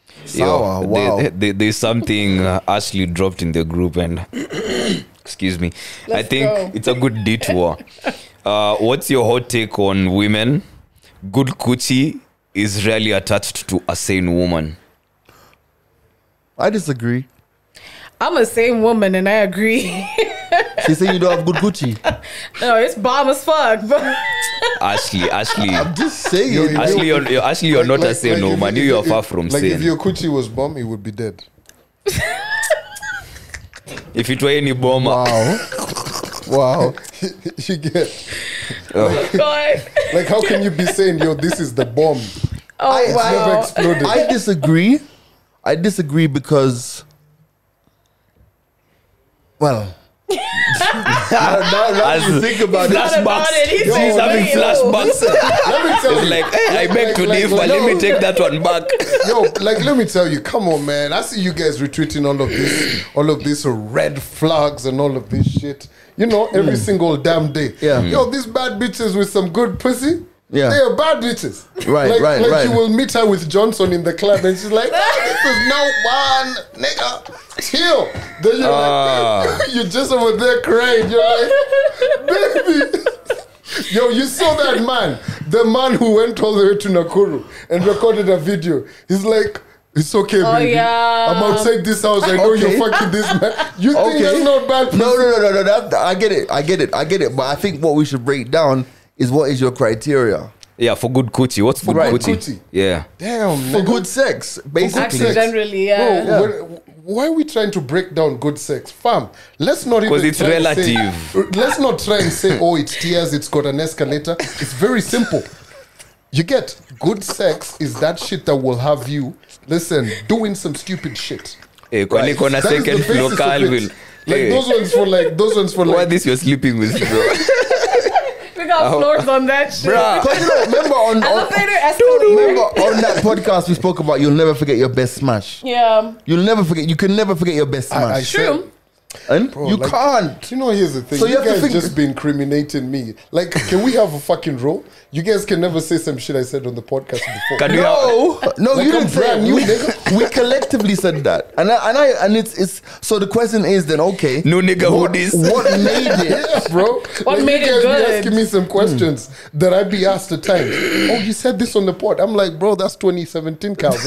Sour,
Yo,
wow.
there- there- there's something uh, Ashley dropped in the group, and excuse me, I
Let's
think
go.
it's a good detour. Uh, what's your hot take on women? Good coochie is rarely attached to a sane woman.
I disagree.
I'm a same woman and I agree.
She saying you don't have good Gucci.
No, it's bomb as fuck. But
Ashley, Ashley,
I'm just saying.
Yo, you-
Ashley, you're, you're, Ashley, you're not a sane
if-
woman.
if-
You are
if-
far from
Like
sane.
if your coochie was bomb, he would be dead.
If it were any bomber,
Wow. Wow.
You get
God.
like how can you be saying, yo, this is the bomb?
Oh,
It's never
wow.
exploded.
I disagree. I disagree because, well, now, now, now
As-
you think about it.
Thought about it. He
She's
said,
having
"Yo."
flashbacks.
Let me tell
It's
you.
like, hey, I beg to
Like-
differ.
like-
Let me
no.
take that one back.
Yo, like let me tell you, come on, man. I see you guys retweeting all of this, all of this red flags and all of this shit. You know, every single damn day.
Yeah.
Yo, these bad bitches with some good pussy.
Yeah.
They are bad bitches.
Right,
like,
right,
like
right.
you will meet her with Johnson in the club and she's like, oh, this is no one, nigga. Chill. Then you're
Ah.
like, you're just over there crying. You're like, baby. Yo, you saw that man, the man who went all the way to Nakuru and recorded a video. He's like, it's okay,
Oh,
baby.
yeah.
I'm outside this house. I know
Okay.
you're fucking this man. You think
Okay.
that's not bad?
No, no, no, no, no. That, I get it. I get it. I get it. But I think what we should break down is what is your criteria
Yeah, for good coochie. What's good
Right.
coochie?
Coochie.
Yeah.
Damn,
for
nigga.
good sex, basically.
Actually,
sex.
generally, yeah.
Bro, when- why are we trying to break down good sex? Fam, let's not even
'Cause it's
try and
relative.
say- let's not try and say, oh, it's tears, it's got an escalator. It's very simple. You get good sex is that shit that will have you, listen, doing some stupid shit.
Eh, kwani
Right.
kona
That is
second
the
floor
basis of
Calvin.
it. Like those ones for like, those ones for
What
like,
this you're sleeping with, bro?
We got floors on that shit.
Bruh.
Because you know, remember on, on
Elevator, escalator.
remember on that podcast we spoke about you'll never forget your best smash.
Yeah.
You'll never forget. You can never forget your best
I, I
smash.
True.
and
Bro,
you
like-
can't.
You know, here's the thing.
So
you,
you have to
guys
think-
just be incriminating me. Like, can we have a fucking role? You guys can never say some shit I said on the podcast before.
Can you
No, no,
Like
you
I'm
didn't say
brand
it.
new,
We,
nigga.
we collectively said that, and I, and I and it's it's. So the question is then, okay,
No nigga
what,
hoodies.
what made it?
Yeah, bro.
What
Like,
made
you
it
guys
good?
be asking me some questions that I be asked at times. Oh, you said this on the pod. I'm like, bro, that's twenty seventeen, Calvin.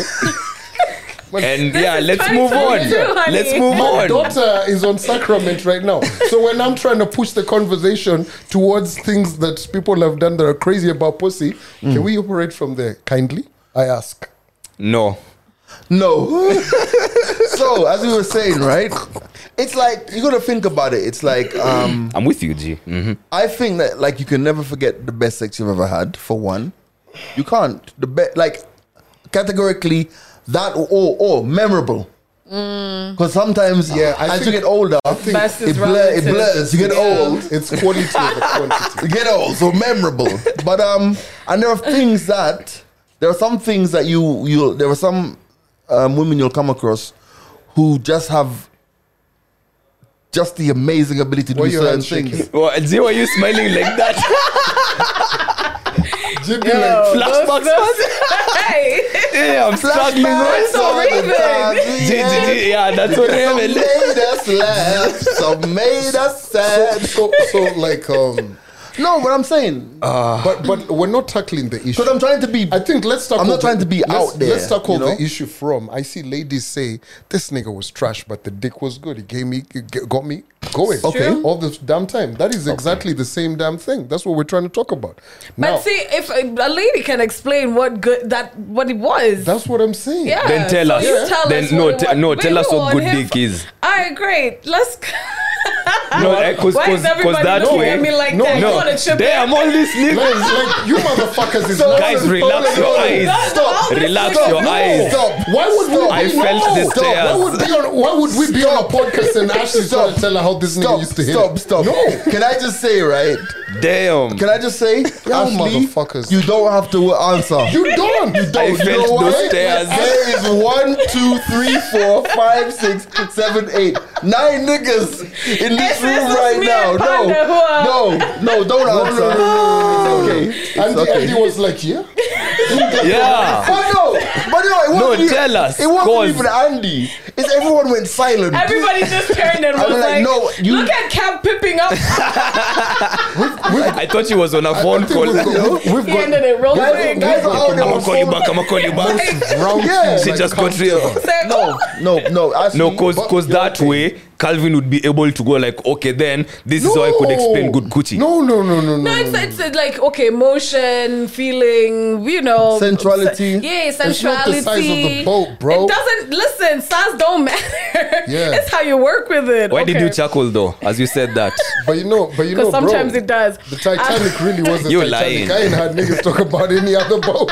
And yeah,
is
let's move on.
twenty twenty-two, honey.
Let's move
My
on.
daughter is on sacrament right now. So when I'm trying to push the conversation towards things that people have done that are crazy about pussy, can we operate from there? Kindly, I ask.
No.
No. So as we were saying, right? It's like you gotta think about it. It's like um,
I'm with you, G. hmm
I think that like you can never forget the best sex you've ever had. For one, you can't. The best, like categorically, that or or, or memorable. Because sometimes,
Yeah, I
as you
think-
get older,
Best
it,
is
blur, it
relative.
blurs. You get
Yeah.
old.
It's quality over quantity.
You get old, so memorable. But um, and there are things that there are some things that you you there are some um, women you'll come across who just have just the amazing ability to
Why
do
your
certain
hands shaking?
things.
Well, G, why are you smiling like that?
Jimmy,
Yo,
like,
Flashbacks,
those- Hey.
Yeah, I'm struggling.
Flashbacks
So
all the
Raven.
time,
G, G,
yeah.
G, yeah, that's what
Some
happened.
made us laugh, some made us
so,
sad.
so, so, like, um,
No, what I'm saying,
but but we're not tackling the issue.
because I'm trying to be.
I think let's tackle.
I'm not
the-
trying to be
let's-
out there,
Let's tackle
you know?
the issue from. I see ladies say this nigga was trash, but the dick was good. He gave me, he g- got me going.
Okay.
all this damn time. That is exactly the same damn thing. That's what we're trying to talk about. Now,
But see, if a a lady can explain what good that what it was,
that's what I'm saying.
yeah.
Then tell
so
us.
You tell
Then
us
no,
what it
te-
was.
no,
Wait,
tell us
who
what
on
good
him?
dick is.
All right, great. Let's.
No, because
Why is
because
everybody
that
looking
way.
at me like
no,
that?
No,
You want to chip
damn, all these
Like,
niggas.
like you motherfuckers is
So-
not-
Guys, relax your eyes.
Stop.
Relax
Stop.
your
No.
eyes.
Stop.
Why would we?
I
be-
felt
no,
the
stop. Why
tears.
would, be on, why would we be on a podcast and Ashley's trying to tell her how this nigga
Stop,
used to hit
stop,
it?
stop.
No.
Can I just say, right?
Damn.
Can I just say, Ashley,
motherfuckers.
you don't have to answer.
You don't. You
I
don't.
You
felt
know what?
those tears.
There is one, two, three, four, five, six, seven, eight, nine niggas in this
It's
room
just
right
me
now.
and
No,
Panda who are-
no, no, don't answer. It's okay. It's
And,
okay.
and he was like, yeah.
Yeah.
But no, but no, it
No,
wasn't even,
tell us,
It wasn't
cause-
even Andy. It's everyone went silent.
Everybody just turned and
I'm
was
like,
like,
no, you-
look at Cam pipping up.
I thought she was on a phone
I think
call.
we've got, we've, we've
He
got
ended it real
Guys,
quick.
guys are out there
I'm
on
gonna call you
phone.
back. I'm gonna call you back.
round
Yeah.
two,
She
like,
just got
comes
real.
over.
Say,
No, no, no. Actually,
No, cause,
But-
cause that way Calvin would be able to go like, okay, then this is how I could explain good coochie.
No, no, no, no, no.
No, it's, it's uh, like, okay, emotion, feeling, you know.
Sensuality.
se- Yeah,
It's not
sensuality.
the size of the boat, bro.
It doesn't, listen, size don't matter.
Yeah.
It's how you work with it.
Why
okay.
did you chuckle though, as you said that?
But you know, but you know,
Because sometimes
bro,
it does.
the Titanic really was the
You're
Titanic.
lying.
I ain't had niggas talk about any other boat.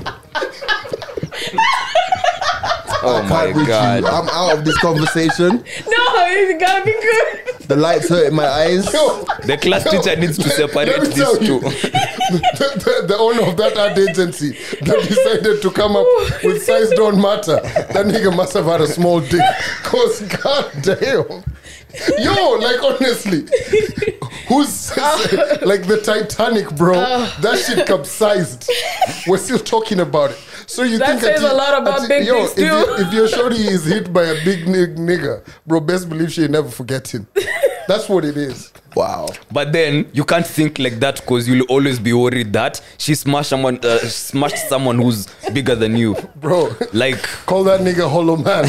Oh
I
my
can't with
god.
you. I'm out of this conversation.
No, you gotta be good.
The lights hurt in my eyes.
Yo,
The class
yo,
teacher needs to
let-
separate
let me
these
tell you,
two.
the, the, the owner of that ad agency that decided to come up with size don't matter. That nigga must have had a small dick. Cause goddamn. Yo, like honestly, who's like the Titanic, bro? That shit capsized. We're still talking about it. So you
That
think
says
at
a lot about
at
big
yo,
dicks
if, you,
too.
if your shorty is hit by a big nig- nigga, bro, best believe she ain't never forgetting. That's what it is.
Wow.
But then you can't think like that because you'll always be worried that she smashed someone, uh, smashed someone who's bigger than you,
Bro,
like.
call that nigga hollow man.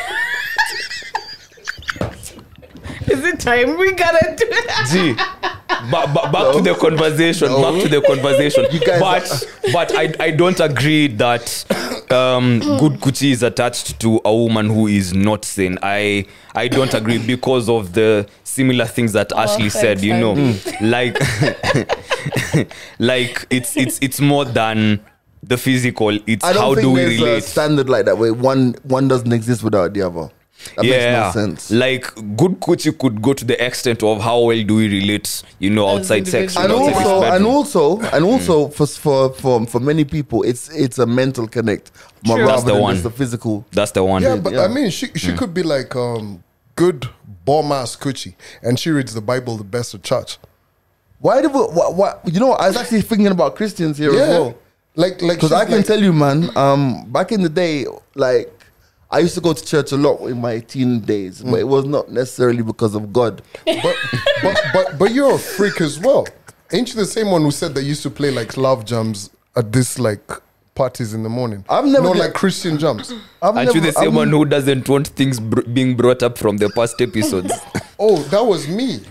Is it time we gotta do that?
Gee, ba- ba- back to the conversation. Back to the conversation.
You guys
but but I I don't agree that um, good coochie is attached to a woman who is not sane. I I don't agree because of the similar things that Ashley
thanks,
said. You know,
Andy.
like like it's it's it's more than the physical. It's
I don't
how
think
do we
there's a
relate.
standard like that where one one doesn't exist without the other. That
Yeah,
makes no sense.
like good coochie could go to the extent of how well do we relate, you know,
As
outside sex,
individuals.
And
outside this
also, and
bedroom.
also, and also, for for for for many people, it's it's a mental connect more
True.
rather
That's the
than
one.
just the physical.
That's the one.
Yeah, but
Yeah.
I mean, she she could be like um, good bomb ass coochie, and she reads the Bible the best of church.
Why do we, what, what, you know? I was actually thinking about Christians here
Yeah,
as well.
like like
Because
she's
I can
like-
tell you, man, um, back in the day, like I used to go to church a lot in my teen days, but it was not necessarily because of God.
but, but but but you're a freak as well. Ain't you the same one who said that you used to play like love jams at this like parties in the morning?
I've never
no
did-
like Christian jams.
I've
Aren't you the same
I'm-
one who doesn't want things br- being brought up from the past episodes?
Oh, that was me.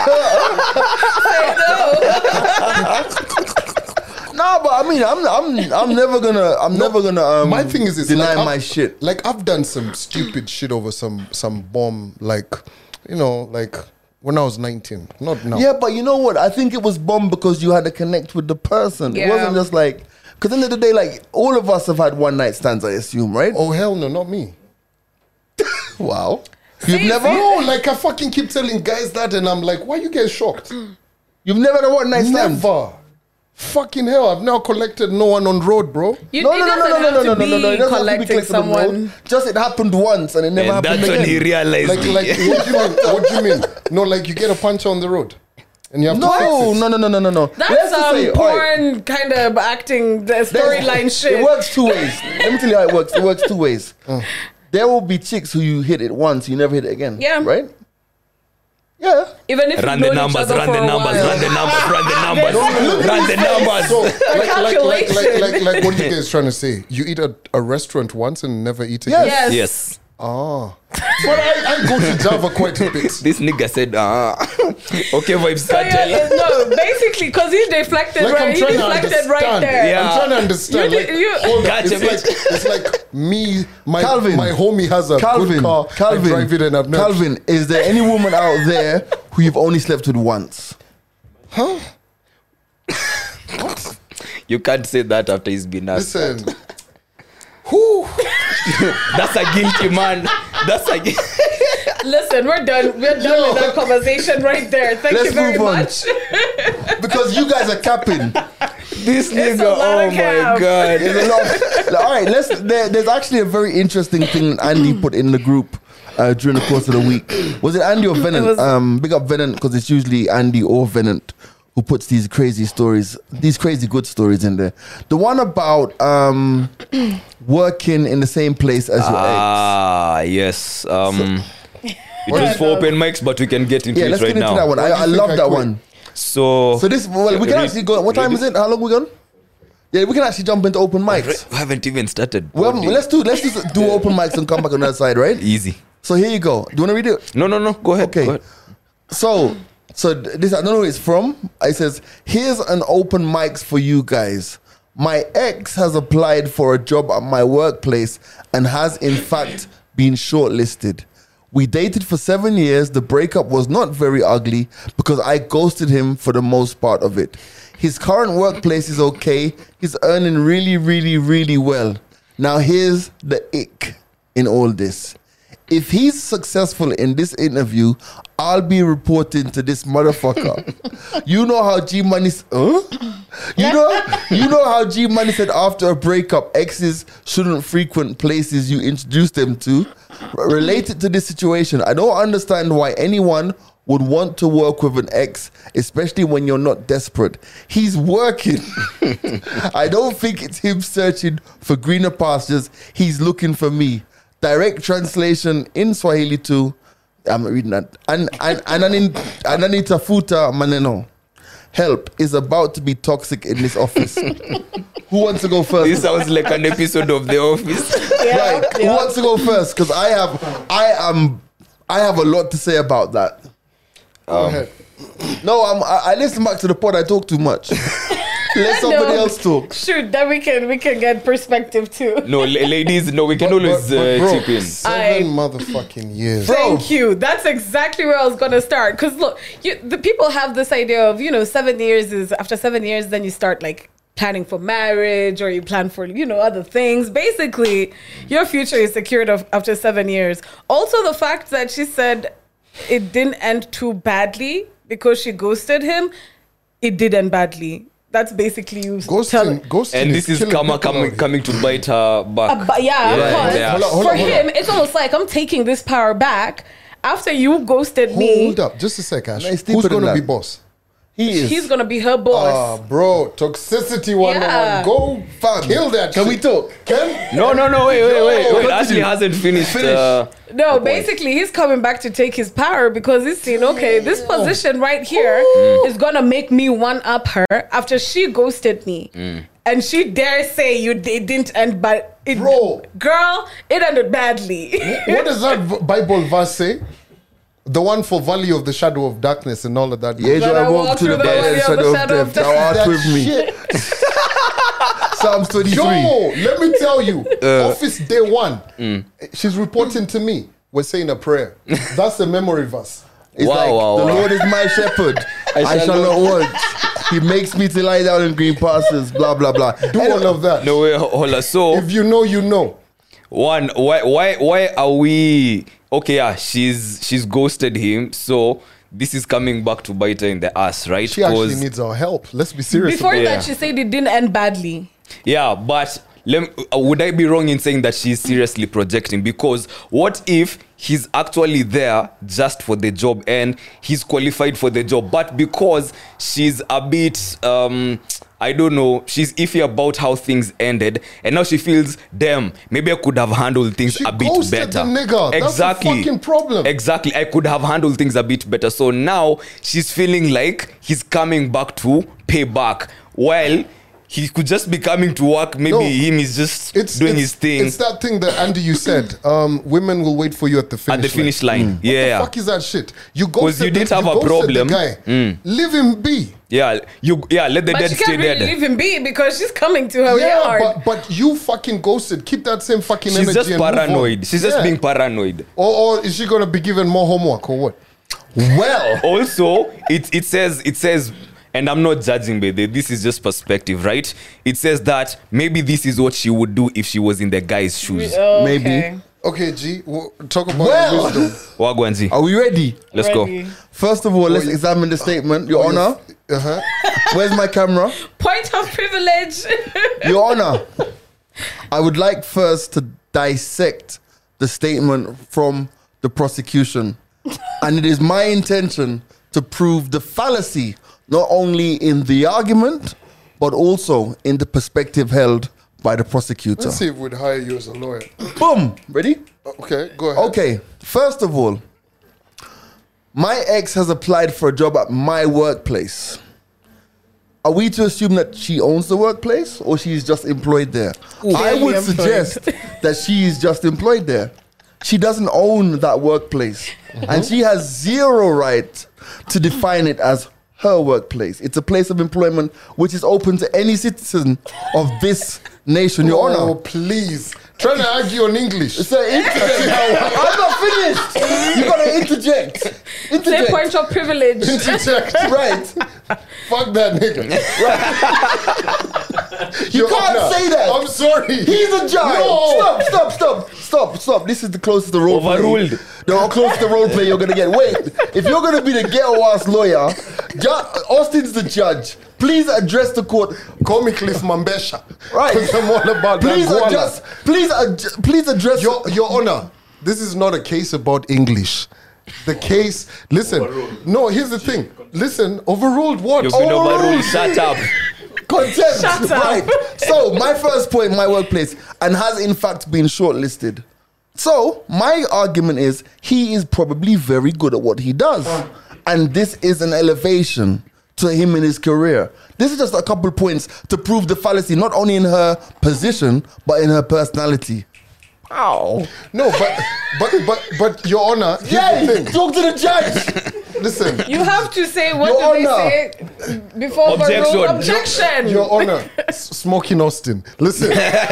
No, but I mean, I'm I'm I'm never gonna I'm never gonna um,
My thing is, this,
deny
like,
my
I've-
shit.
Like I've done some stupid shit over some some bomb, like you know, like when I was nineteen. Not now.
Yeah, but you know what? I think it was bomb because you had to connect with the person. It
Yeah.
wasn't just like because end of the day, like all of us have had one night stands, I assume, right?
Oh hell no, not me.
Wow. You've never
No, like I fucking keep telling guys that, and I'm like, why you guys shocked?
You've never had a one night stand.
Never. Fucking hell, I've now collected no one on road, bro.
You,
No,
it
no, no, no,
doesn't
no, no,
have
no,
to
no, no, no, no. It
be
doesn't have to be
collecting
collected on road.
someone.
Just it happened once and it never
And
happened
that's when
again.
he realized.
Like, like, what do you mean? What do you mean? No, like you get a punch on the road, and you have to
No,
fix it.
no, no, no, no, no, no.
That's
Let's just
um,
say, all right,
porn kind of acting, the storyline
there's-
shit.
It works two ways. Let me tell you how it works. It works two ways. There will be chicks who you hit it once, you never hit it again.
Yeah.
Right? Yeah.
Even if
Run
you've
the
known each
numbers,
other
run
for
the
a
numbers,
while.
run the numbers, run the numbers,
Look at
run
his
the
face.
numbers.
So, like, like, like, like,
calculation.
like, like, what are you guys trying to say? You eat at a restaurant once and never eat
Yes.
again?
Yes.
Yes.
Ah. But I, I go to Java quite a bit.
This nigga said, ah. Okay, vibes
So yeah,
cartel.
yeah, no, basically, because he deflected
Like
right,
I'm
he
trying to
deflected right
understand.
there.
Yeah.
I'm trying to understand.
You
like,
did- you-
hold on.
Gotcha,
It's like it's like me, my
Calvin.
my homie has a
Calvin,
good car.
Calvin,
I drive it and I've never.
Calvin, is there any woman out there who you've only slept with once?
You can't say that after he's been asked.
Listen. Who?
That's a guilty man. That's a guilty.
Listen, we're done. We're done
Yo.
with that conversation right there. Thank
Let's
you very
move on.
much.
Because you guys are capping.
This
a
nigga,
lot
oh
of
my
cap.
god.
There's a lot. Of, all right, let's. There, there's actually a very interesting thing Andy put in the group uh, during the course of the week. Was it Andy or Venant?
was-
um, big up Venant because it's usually Andy or Venant who puts these crazy stories, these crazy good stories in there. The one about um, working in the same place as your
Ah, yes. Um, it was for open mics, but we can get into
ex. Yeah,
it
let's
right
get into
now.
that one. I,
Why do
I
you think
love
I
that
quit?
one.
So,
So this, well, we can
Read-
actually go. What time
read
is it? How long we gone? Yeah, we can actually jump into open mics.
we haven't even started.
Well, let's do let's just do open mics and come back on the other side, right?
Easy.
So here you go. Do you want to read it?
No, no, no. Go ahead.
Okay.
Go ahead.
So, so this I don't know who it's from. It says, "Here's an open mics for you guys. My ex has applied for a job at my workplace and has in fact been shortlisted. We dated for seven years. The breakup was not very ugly because I ghosted him for the most part of it. His current workplace is okay. He's earning really, really, really well. Now here's the ick in all this. If he's successful in this interview, I'll be reporting to this motherfucker. You know how G Money, huh? You know, you know how G Money said after a breakup, exes shouldn't frequent places you introduce them to. R- Related to this situation, I don't understand why anyone would want to work with an ex, especially when you're not desperate. He's working. I don't think it's him searching for greener pastures. He's looking for me. Direct translation in Swahili to, I'm reading that. And and and Ananita Futa Maneno. Help is about to be toxic in this office. Who wants to go first?
This sounds like an episode of The Office.
Right. Who wants to go first? Because I have, I am, I have a lot to say about that.
Go ahead.
No, I'm, I, I listen back to the pod. I talk too much. Let somebody
No.
else talk.
Shoot, then we can we can get perspective too.
No, la- ladies, no, we can always uh,
bro,
chip in.
seven
I-
motherfucking years.
Thank you. That's exactly where I was gonna start. Because look, you, the people have this idea of, you know, seven years is after seven years, then you start like planning for marriage or you plan for, you know, other things. Basically, your future is secured of, after seven years. Also, the fact that she said it didn't end too badly because she ghosted him, it did end badly. That's basically you telling.
Ghosting, ghosting
And this is
killing
karma
people
coming,
out
coming to bite her back.
Uh, but yeah,
Yeah,
because
yeah.
Hold on, hold
for
on, hold
him,
on.
it's almost like I'm taking this power back after you ghosted
here.
me.
Hold up, just a sec, Ash.
No, it's
Who's
deeper than
going to be
that.
boss?
He is.
He's gonna be her
Ah,
boss.
bro, toxicity one
Yeah.
on one. Go
Fam,
kill that.
Can
shit.
we talk?
Can?
No, no, no, wait, wait, wait, wait.
continue.
Ashley hasn't finished.
Finish.
Uh,
No, basically, he's coming back to take his power because he's saying, okay, this position right here is gonna make me one up her after she ghosted me. And she dare say you it didn't end bad. It,
Bro.
Girl, it ended badly.
What does that v- Bible verse say? The one for valley of the shadow of darkness and all of that.
Yeah,
But
I
I
walk
walk
through the
through the
valley
valley
and
of the
shadow of
shadow of
death. Thou
death.
art with me.
Shit.
Psalms twenty-three.
Yo, let me tell you, office day one, she's reporting to me. We're saying a prayer. That's a memory verse.
It's
Wow,
like,
wow,
the
wow.
Lord is my shepherd. I, shall not want. He makes me to lie down in green pastures, blah, blah, blah.
Do all of that.
no, wait, ho- hold on. So,
If you know, you know.
one, why, why, why are we? Okay, yeah, she's she's ghosted him. So this is coming back to bite her in the ass, right?
She actually
'Cause-
needs our help. Let's be serious.
Before
about
Yeah.
that, she said it didn't end badly.
Yeah, but let me, uh, would I be wrong in saying that she's seriously projecting? Because what if he's actually there just for the job and he's qualified for the job, but because she's a bit, um, I don't know, she's iffy about how things ended, and now she feels, damn, maybe I could have handled things
She
a bit
ghosted
better.
the nigga. That's the
Exactly.
fucking problem.
Exactly. I could have handled things a bit better. So now she's feeling like he's coming back to pay back. While he could just be coming to work. Maybe
No.
him is just
It's
doing
it's,
his thing
It's that thing that Andy you said. Um, women will wait for you at the finish
at the finish line.
line. What
Yeah.
the fuck is that shit? You go.
'Cause you didn't have a problem.
Guy. Leave him be.
Yeah. You yeah, let the
But
dead
she
stay
can't really
dead.
leave him be because she's coming to her
yeah,
yard.
but but you fucking ghosted. Keep that same fucking
She's
energy.
just
and move on.
paranoid. She's just
Yeah.
being paranoid.
Or, or is she gonna be given more homework or what?
Well,
Also, it it says it says, and I'm not judging, baby. This is just perspective, right? It says that maybe this is what she would do if she was in the guy's shoes.
Okay.
maybe.
Okay, G. w- Talk about
Well.
your wisdom.
Wagwanzi.
Are we ready?
Let's
Ready.
go.
First of all, let's
you-
examine the statement. Your Honor,
Uh huh.
where's my camera?
Point of privilege.
Your Honor, I would like first to dissect the statement from the prosecution. And it is my intention to prove the fallacy, not only in the argument, but also in the perspective held by the prosecutor.
Let's see if we'd hire you as a lawyer.
Boom. Ready?
Okay, go ahead.
Okay. First of all, my ex has applied for a job at my workplace. Are we to assume that she owns the workplace or she's just employed there? I would
Clearly
suggest that she is just employed there. She doesn't own that workplace. And she has zero right to define it as her workplace. It's a place of employment which is open to any citizen of this nation, Your
Oh,
Honor.
please. Trying to argue on English.
So interject. I'm not finished. You gotta interject.
Say
Interject.
point of privilege.
Interject.
Right.
Fuck that nigga.
You
Your
can't
Honor,
say that.
I'm sorry.
He's a judge.
No.
Stop, stop, stop, stop, stop. This is the closest to role
Overruled.
play. The closest to role play you're gonna get. Wait, if you're gonna be the ghetto ass lawyer, ju- Austin's the judge. Please address the court.
Call me Cliff Mambesha.
Right.
Because I'm all about
Please
that.
address. Please, ad- please address.
Your, Your Honor, this is not a case about English. The case, listen. No, here's the thing. Listen, overruled what?
You've been
Overruled.
overruled. Shut up.
Contempt.
Shut up.
Right. So my first point, my workplace, and has in fact been shortlisted. So my argument is he is probably very good at what he does, and this is an elevation to him in his career. This is just a couple points to prove the fallacy, not only in her position but in her personality. Ow.
No, but, but, but, but, Your Honor, here's
Yeah,
the thing.
talk to the judge.
Listen,
You have to say what
Your
do
Honor.
they say before
Objection.
overruled? Objection.
Your Honor, S- Smoking Austin. Listen.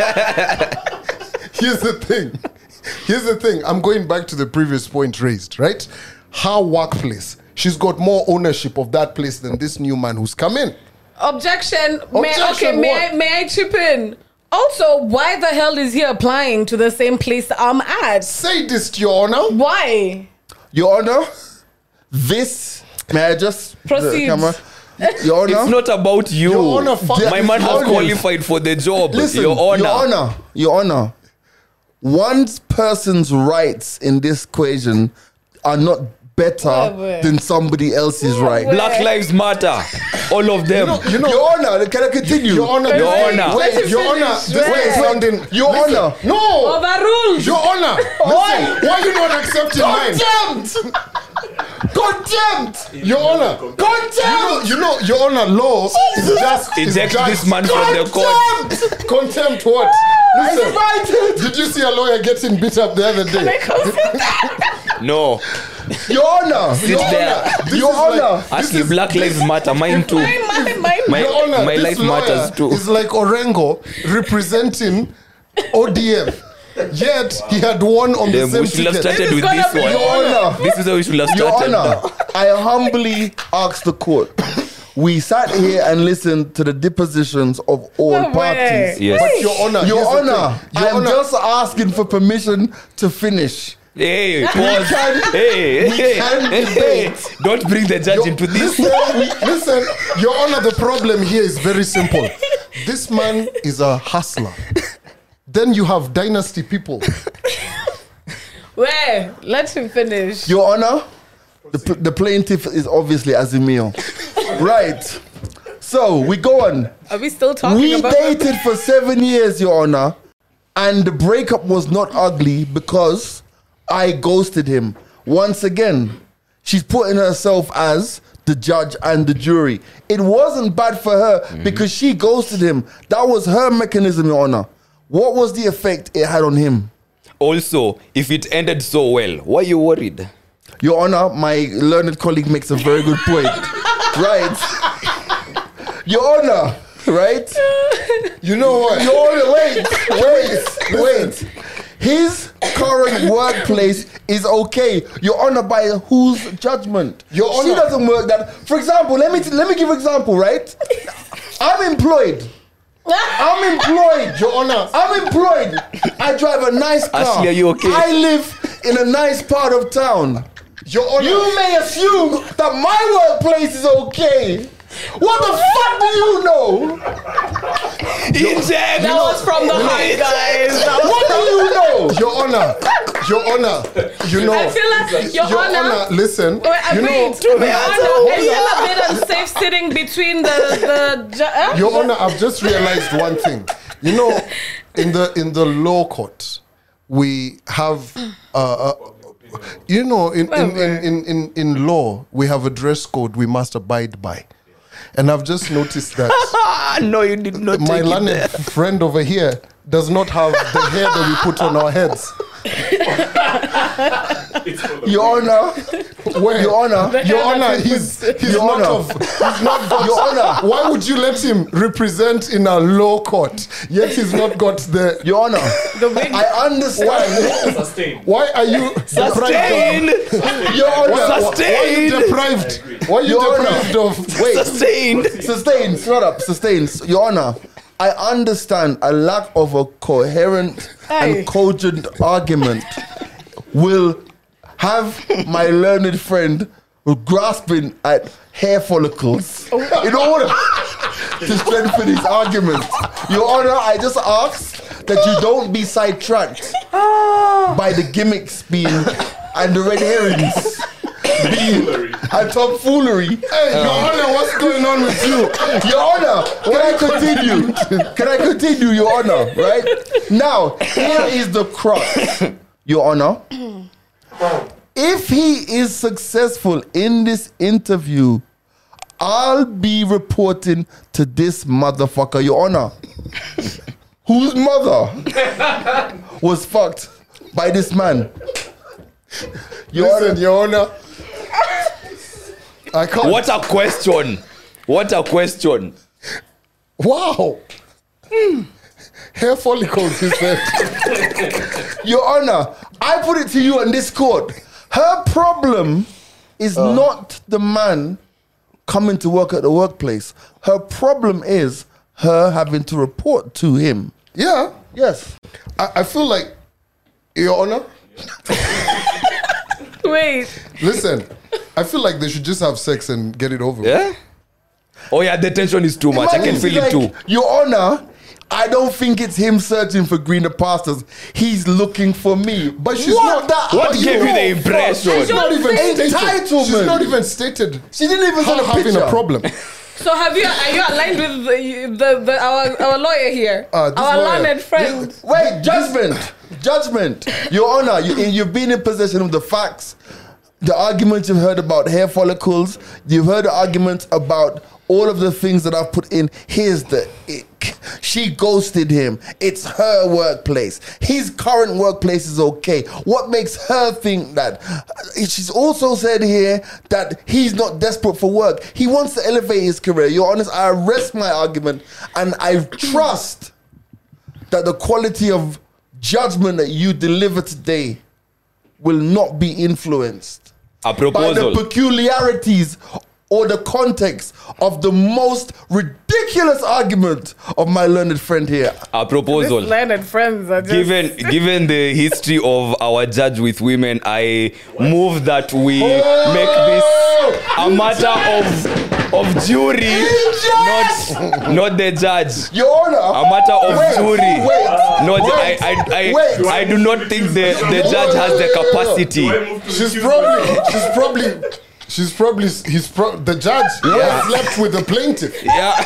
Here's the thing. Here's the thing. I'm going back to the previous point raised, right? Her workplace. She's got more ownership of that place than this new man who's come in.
Objection. May,
Objection,
okay, may
what?
I, may I chip in? Also, why the hell is he applying to the same place I'm at?
Say this, to Your Honor.
Why?
Your Honor, this, may I just
Proceed.
The camera? Your Honor,
It's not about you.
Your Honor, fuck
My man has
Your Honor.
qualified for the job.
listen,
Your Honor.
Your Honor, Your Honor, one person's rights in this equation are not better
Wait, wait.
than somebody else's right.
wait.
Black Lives Matter. All of them.
You know,
Your Honor, can I continue?
Your Honor,
Your
this-
Honor.
Wait,
Let him
Your Honor,
finish.
this
Wait.
is sounding.
Your
listen,
Honor.
No.
Overruled.
Your Honor.
Why?
Listen, why you not accepting mine?
Contempt! Contempt!
Your Honor. You know,
Contempt!
you know, Your Honor, law is just. is
Eject
just
this man from the court.
Contempt!
Contempt what? Listen,
Invited!
did you see a lawyer getting beat up the other day?
No.
Your Honor! Your
there.
Honor!
This
Your
is like-
Honor!
Ask me, Black Lives Matter. Mine too.
My, my, my,
My-
Your Honor,
my
this
life
lawyer
matters too.
is like Orengo representing O D M. Yet he had won on the
Then
same
we should have
ticket.
started
This is
with
gonna
this
be
one.
Your Honor!
This is how we should have
Your
started.
Honor, I humbly ask the court. We sat here and listened to the depositions of all
No way.
parties.
Yes.
But Your Honor,
Your
here's the
Honor,
thing. Your
I'm
Honor,
just asking for permission to finish.
Hey, pause.
can-
hey,
we
hey,
can
hey,
debate.
Don't bring the judge
Your-
into this.
Listen, listen, Your Honor, the problem here is very simple. This man is a hustler. Then you have dynasty people.
Where? Let him finish.
Your Honor, the, pl- the plaintiff is obviously Azimio. Right. So we go on.
Are we still talking
We
about
dated for seven years, Your Honor, and the breakup was not ugly because I ghosted him. Once again, she's putting herself as the judge and the jury. It wasn't bad for her because she ghosted him. That was her mechanism, Your Honor. What was the effect it had on him?
Also, if it ended so well, why are you worried?
Your Honor, my learned colleague makes a very good point. Right? Your Honor, right?
You know what?
Your Honor, wait, wait, wait. His current workplace is okay. Your Honor, by whose judgment?
Your
She
Honor.
doesn't work that. For example, let me let me give an example, right? I'm employed. I'm employed.
Your Honor.
I'm employed. I drive a nice car.
Ashley, are you okay?
I live in a nice part of town.
Your Honor.
You may assume that my workplace is okay. What the fuck do you know?
Inject.
That was from the heart, guys. That was
What do you know?
Your Honor, Your Honor, you know.
I feel like Your,
Your
Honor.
Honor, listen.
Wait, I
you know,
wait. Your Honor, I feel a bit unsafe sitting between the the. ju- uh,
Your Honor, I've just realized one thing. You know, in the in the law court, we have, uh, uh, you know, in in, in, in, in in law, we have a dress code we must abide by, and I've just noticed that
Ah, no, you did not
my
take it
learned
there.
friend over here does not have the hair that we put on our heads.
Your Honor,
Where?
Your Honor,
Your Honor, he's, he's
Your
not
Honor.
of, he's not got,
Your Honor.
Why would you let him represent in a law court, yet he's not got the,
Your Honor,
The wig.
I understand.
Sustained.
why are you
Sustained.
deprived
Your
of,
Honor,
why are you
Sustained.
deprived, why are you
Your Honor.
deprived of,
wait,
Sustained.
sustain, shut up, sustain. Your Honor, I understand a lack of a coherent
Hey.
and cogent argument will have my learned friend grasping at hair follicles in order to strengthen his argument. Your Honor, I just ask that you don't be sidetracked by the gimmicks being and the red herrings being and tomfoolery.
hey, Your Honor, what's going on with you?
Your Honor, can I continue? Can I continue, Your Honor? Right? Now, here is the crux, Your Honor. If he is successful in this interview, I'll be reporting to this motherfucker, Your Honor, whose mother was fucked by this man. Your
Listen,
Honor,
Your Honor, I can't.
What a question. What a question.
Wow. Hair follicles, he said.
Your Honor, I put it to you in this court. Her problem is not the man coming to work at the workplace. Her problem is her having to report to him.
Yeah,
Yes.
I, I feel like, Your Honor,
Wait.
listen, I feel like they should just have sex and get it over with.
Yeah? Oh yeah, the tension is too much. I can
Imagine,
feel it
like,
too.
Your Honor, I don't think it's him searching for greener pastures. He's looking for me.
But she's
What
not.
the-
What
But
gave you the
know,
impression?
fuck.
She's not even stated.
Entitlement.
She's not even stated.
She didn't even
Her
send a
having
picture.
a problem.
So have you? Are you aligned with the, the, the our our lawyer here?
Uh, this
our
lawyer.
learned friend.
Wait, judgment. Judgment. Your Honor, you, you've been in possession of the facts. The arguments you've heard about hair follicles. You've heard the arguments about all of the things that I've put in. Here's the ick. She ghosted him. It's her workplace. His current workplace is okay. What makes her think that? She's also said here that he's not desperate for work. He wants to elevate his career. Your Honor, I rest my argument and I trust that the quality of judgment that you deliver today will not be influenced
A
by the
proposal.
peculiarities or the context of the most ridiculous argument of my learned friend here.
A
This
proposal.
learned friends are just.
Given given the history of our judge with women, I move that we make this a matter of of jury, not not the judge.
Your Honor,
A matter of
wait,
jury.
Wait,
No,
wait,
I, I, I,
wait.
I do not think the, the judge has the capacity.
She's probably. She's probably. She's probably. He's pro, the judge
Yeah.
has slept with the plaintiff.
Yeah.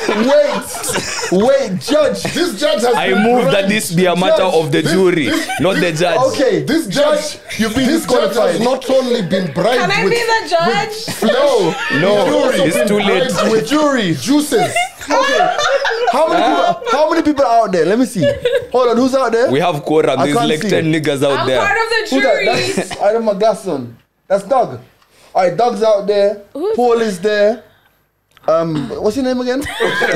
Wait, wait, Judge.
This judge has.
I
been
move that
bribed.
this be a matter
Judge,
of the
this-
jury,
this-
not the judge.
Okay,
This judge.
you've been
This judge
disqualified.
has not only been bribed
Can I
with.
be the judge?
No,
No,
jury.
it's too late.
bribed
With jury.
Juices.
Okay. How many people? How many people are out there? Let me see. Hold on, who's out there?
We have quorum.
I
There's
can't
like
see.
ten niggas out
I'm
there.
part of the
Who that?
jury.
That's I don't my gas on. That's Doug. All right, Doug's out there. Paul is there. Um, what's your name again?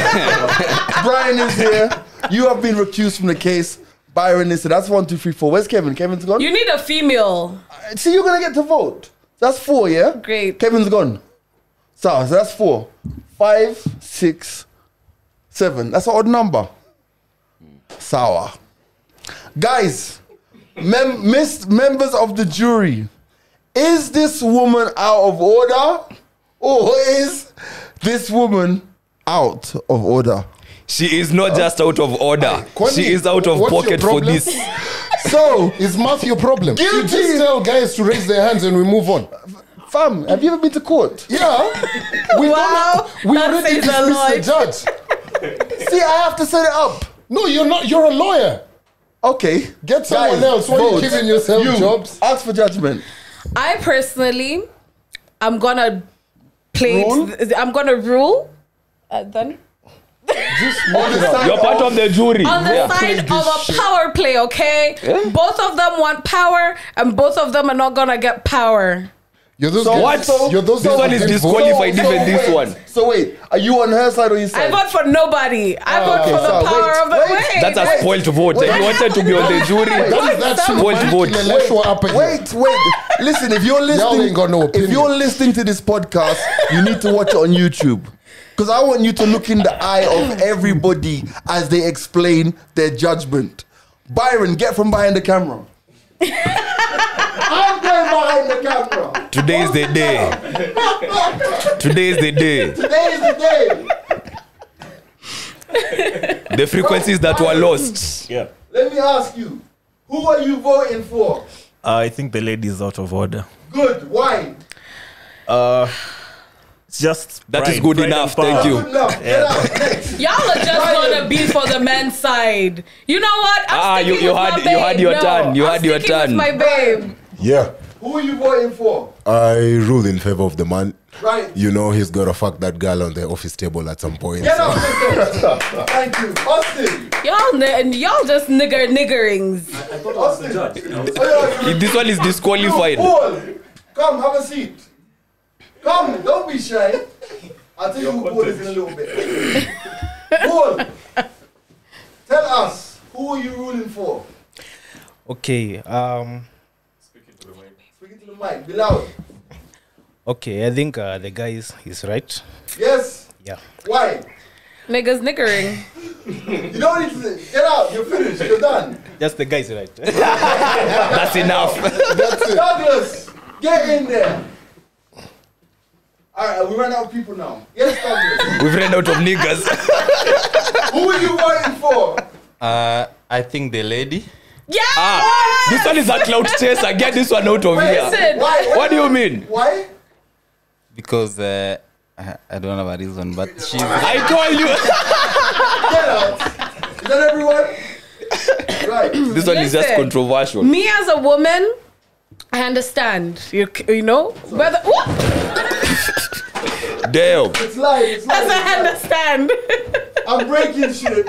Brian is here. You have been recused from the case. Byron is here. That's one, two, three, four. Where's Kevin? Kevin's gone.
You need a female.
See, you're gonna get to vote. That's four, yeah.
Great.
Kevin's gone. So, so that's four. Five, six, seven. That's an odd number. Sour. Guys, mem- missed members of the jury. Is this woman out of order? Or is this woman out of order.
She is not just out of order.
Kwani,
She is out of
what's your
pocket for
problem?
this.
So,
Is math your problem? You
Guilty.
just tell guys to raise their hands and we move on.
fam, have you ever been to court?
Yeah. We
Wow,
don't, we
that
already
says a lot.
dismissed the judge.
See, I have to set it up.
No, you're not. You're a lawyer.
Okay.
Get someone
Guys,
else. Why are you
vote.
giving yourself
You,
jobs?
Ask for judgment.
I personally, I'm gonna play.
Rule?
It, I'm gonna rule. Uh, then
Just make it up.
You're part of the jury.
on the
Yeah.
side
this
of a
shit.
power play, okay? Both of them want power, and both of them are not gonna get power.
You're those
So
guys.
What?
So-
You're those
This
guys
one
who
is
didn't vote.
disqualified. Even
so
this
wait,
one.
So wait, are you on her side or his
I
side?
vote for nobody. I vote
okay,
for the
so
power
wait,
of the
wait.
way.
That's a spoiled vote.
Wait.
And you wanted to be on the jury.
That is that
Spoiled vote.
intellectual upper here.
Wait, wait. Listen, if you're listening,
ain't got no
if
opinion.
you're listening to this podcast, you need to watch it on YouTube. Because I want you to look in the eye of everybody as they explain their judgment. Byron, get from behind the camera. I'm going behind the camera.
Today is the day. Today is the day.
Today is the day.
The frequencies that were lost.
Yeah.
Let me ask you, who are you voting for?
Uh, I think the lady is out of order.
Good. Why?
Uh, it's just
That is
pride,
good
pride
enough,
and
thank
power.
you.
Good enough. Get out. Next.
Y'all are just
Brian.
gonna be for the men's side. You know what? I'm
Ah, you-
sticking
you
with
had-
my
you had
babe.
your
No,
turn. You
I'm
had your
sticking with
turn.
my babe.
Yeah,
Who are you voting for?
I rule in favor of the man.
Right.
You know he's gonna fuck that girl on the office table at some point.
Get
so-
out. Thank you. Austin.
Y'all, ni- y'all just nigger niggerings.
Austin. Oh, yeah.
This one is disqualified.
Paul, come have a seat. Come, don't be shy. I'll tell you who Paul is in a little bit. Paul, tell us, who are you ruling for?
Okay. Um.
Speaking to the mic, be loud.
Okay. I think uh, the guy is, is right.
Yes?
Yeah.
Why?
Niggas niggering.
You don't need to say, get out, you're finished, you're done.
Just the guy is right.
That's enough.
Douglas, get in there. Alright, we ran out of people now. Yes, Douglas.
We've ran out of niggas.
Who are you voting for?
Uh, I think the lady.
Yeah.
Ah, this one is a clout chaser. Get this one out of here.
Listen.
Why?
What do you mean?
Why?
Because uh, I I don't have a reason, but she's.
I told you.
Get out. Is that everyone? Right.
This one is just
Listen.
controversial.
Me as a woman, I understand. You, you know, whether what?
Damn.
It's live, it's live.
As I understand.
I'm breaking shit.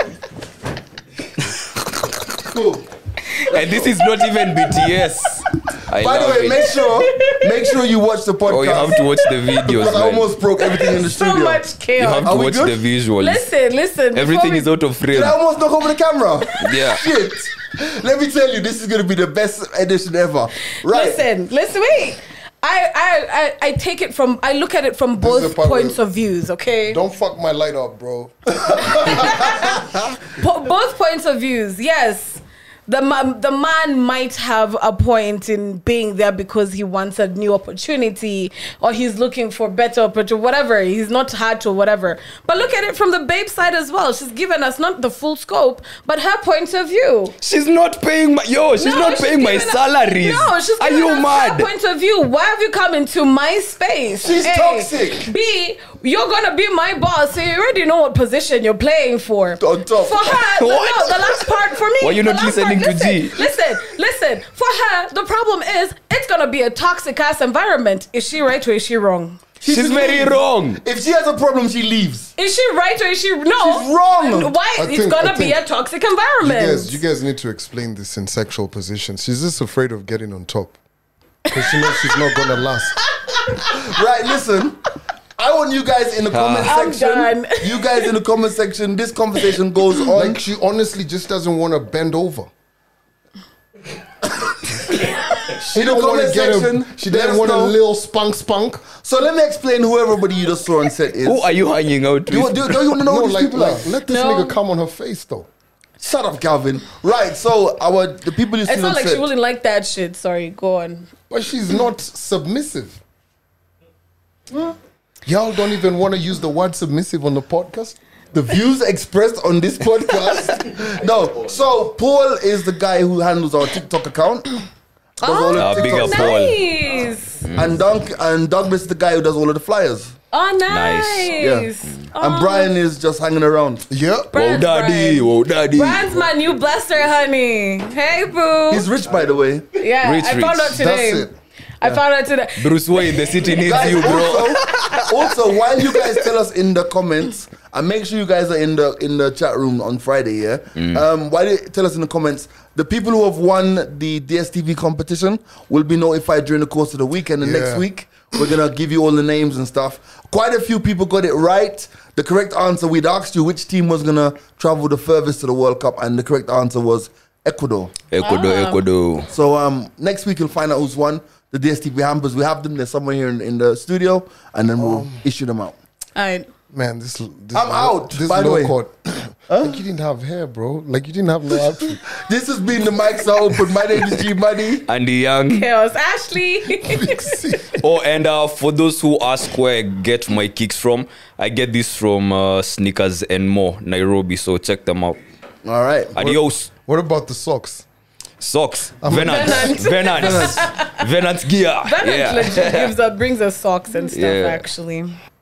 Cool.
And this is not even B T S. I
By the
love
way,
it.
make sure make sure you watch the podcast.
Oh, you have to watch the videos,
because I
man.
almost broke everything in the
So
studio.
much
You
chaos.
have
Are
to
we
watch
good?
the visuals.
Listen, listen. before
Everything
we-
is out of frame.
Did I almost knock over the camera?
Yeah.
Shit. Let me tell you, this is gonna be the best edition ever. Right.
Listen, listen, wait. I, I, I, I take it from, I look at it from
is
both
the part
points
where-
of views, okay?
Don't fuck my light up, bro.
Po- both points of views, yes. The, ma- the man might have a point in being there because he wants a new opportunity or he's looking for better opportunity, whatever. He's not hard or whatever. But look at it from the babe side as well. She's given us not the full scope, but her point of view.
She's not paying my yo. She's
No,
not paying my
given us-
salaries.
No, she's
Are
giving
you
us
mad?
her point of view. Why have you come into my space?
She's toxic.
B, you're gonna be my boss, so you already know what position you're playing for.
On top.
For her, the,
What?
no, the last part for me.
Why you
the
not
last
listening
part,
to
listen,
G?
Listen, listen. For her, the problem is it's gonna be a toxic ass environment. Is she right or is she wrong?
She's
should
very
leave.
wrong.
If she has a problem, she leaves.
Is she right or is she no?
She's wrong.
Why?
I
it's
think-
gonna
I
be
think
a toxic
You
environment.
guys, you guys need to explain this in sexual positions. She's just afraid of getting on top because she knows she's not gonna last.
Right, listen. I want you guys in the comment
I'm
section.
done.
You guys in the comment section. This conversation goes on.
Like she honestly just doesn't want to bend over. She
In the
don't want
comment
to get
section,
a. She
let
doesn't
us
want a
know.
little spunk spunk.
So let me explain who everybody you just saw on set is.
Who are you hanging out
Do you,
with?
do, do you want to know
No,
who these
like,
people are?
like let this
No.
nigga come on her face though.
Shut up, Calvin. Right, so our the people you see
It's
on
not like
set.
she wouldn't like that shit. Sorry, go on.
But she's not submissive. Y'all don't even want to use the word submissive on the podcast?
The views expressed on this podcast. No, so Paul is the guy who handles our TikTok account. Does all the
Ah, big
TikTok
up
stuff.
Paul.
Nice.
And Dunk and Douglas is the guy who does all of the flyers.
Oh, nice.
Yeah.
Oh.
And Brian is just hanging around.
Yeah.
Whoa,
Brian's
daddy,
Brian.
whoa, daddy.
Brian's my new blaster, honey. Hey, boo.
He's rich, by the way.
yeah,
Rich,
I found
rich.
out today.
That's it.
I found out today.
Bruce Wayne, the city needs
Guys,
you, bro.
also, also, while you guys tell us in the comments, and make sure you guys are in the in the chat room on Friday, yeah.
Mm.
Um, while you tell us in the comments, the people who have won the D S T V competition will be notified during the course of the week, and the
Yeah.
next week we're gonna give you all the names and stuff. Quite a few people got it right. The correct answer, we'd asked you which team was gonna travel the furthest to the World Cup, and the correct answer was Ecuador.
Ecuador, Ecuador.
So um, next week you'll find out who's won the D S T V hampers. We have them. They're somewhere here in, in the studio, and then we'll issue them out.
All right.
Man, this, this
I'm
low,
out,
This
by the
low
way.
cut. Like you didn't have hair, bro. Like you didn't have no outfit.
This has been the Mics Are Open. My name is G Money.
Andy Young.
Chaos. Ashley.
Oh, and uh, for those who ask where I get my kicks from, I get this from uh, Sneakers and More, Nairobi. So check them out.
All right.
Adios.
What about the socks?
Socks. Venant. Venant. Venant gear.
That
Yeah.
legit gives up, brings us socks and stuff,
Yeah.
actually.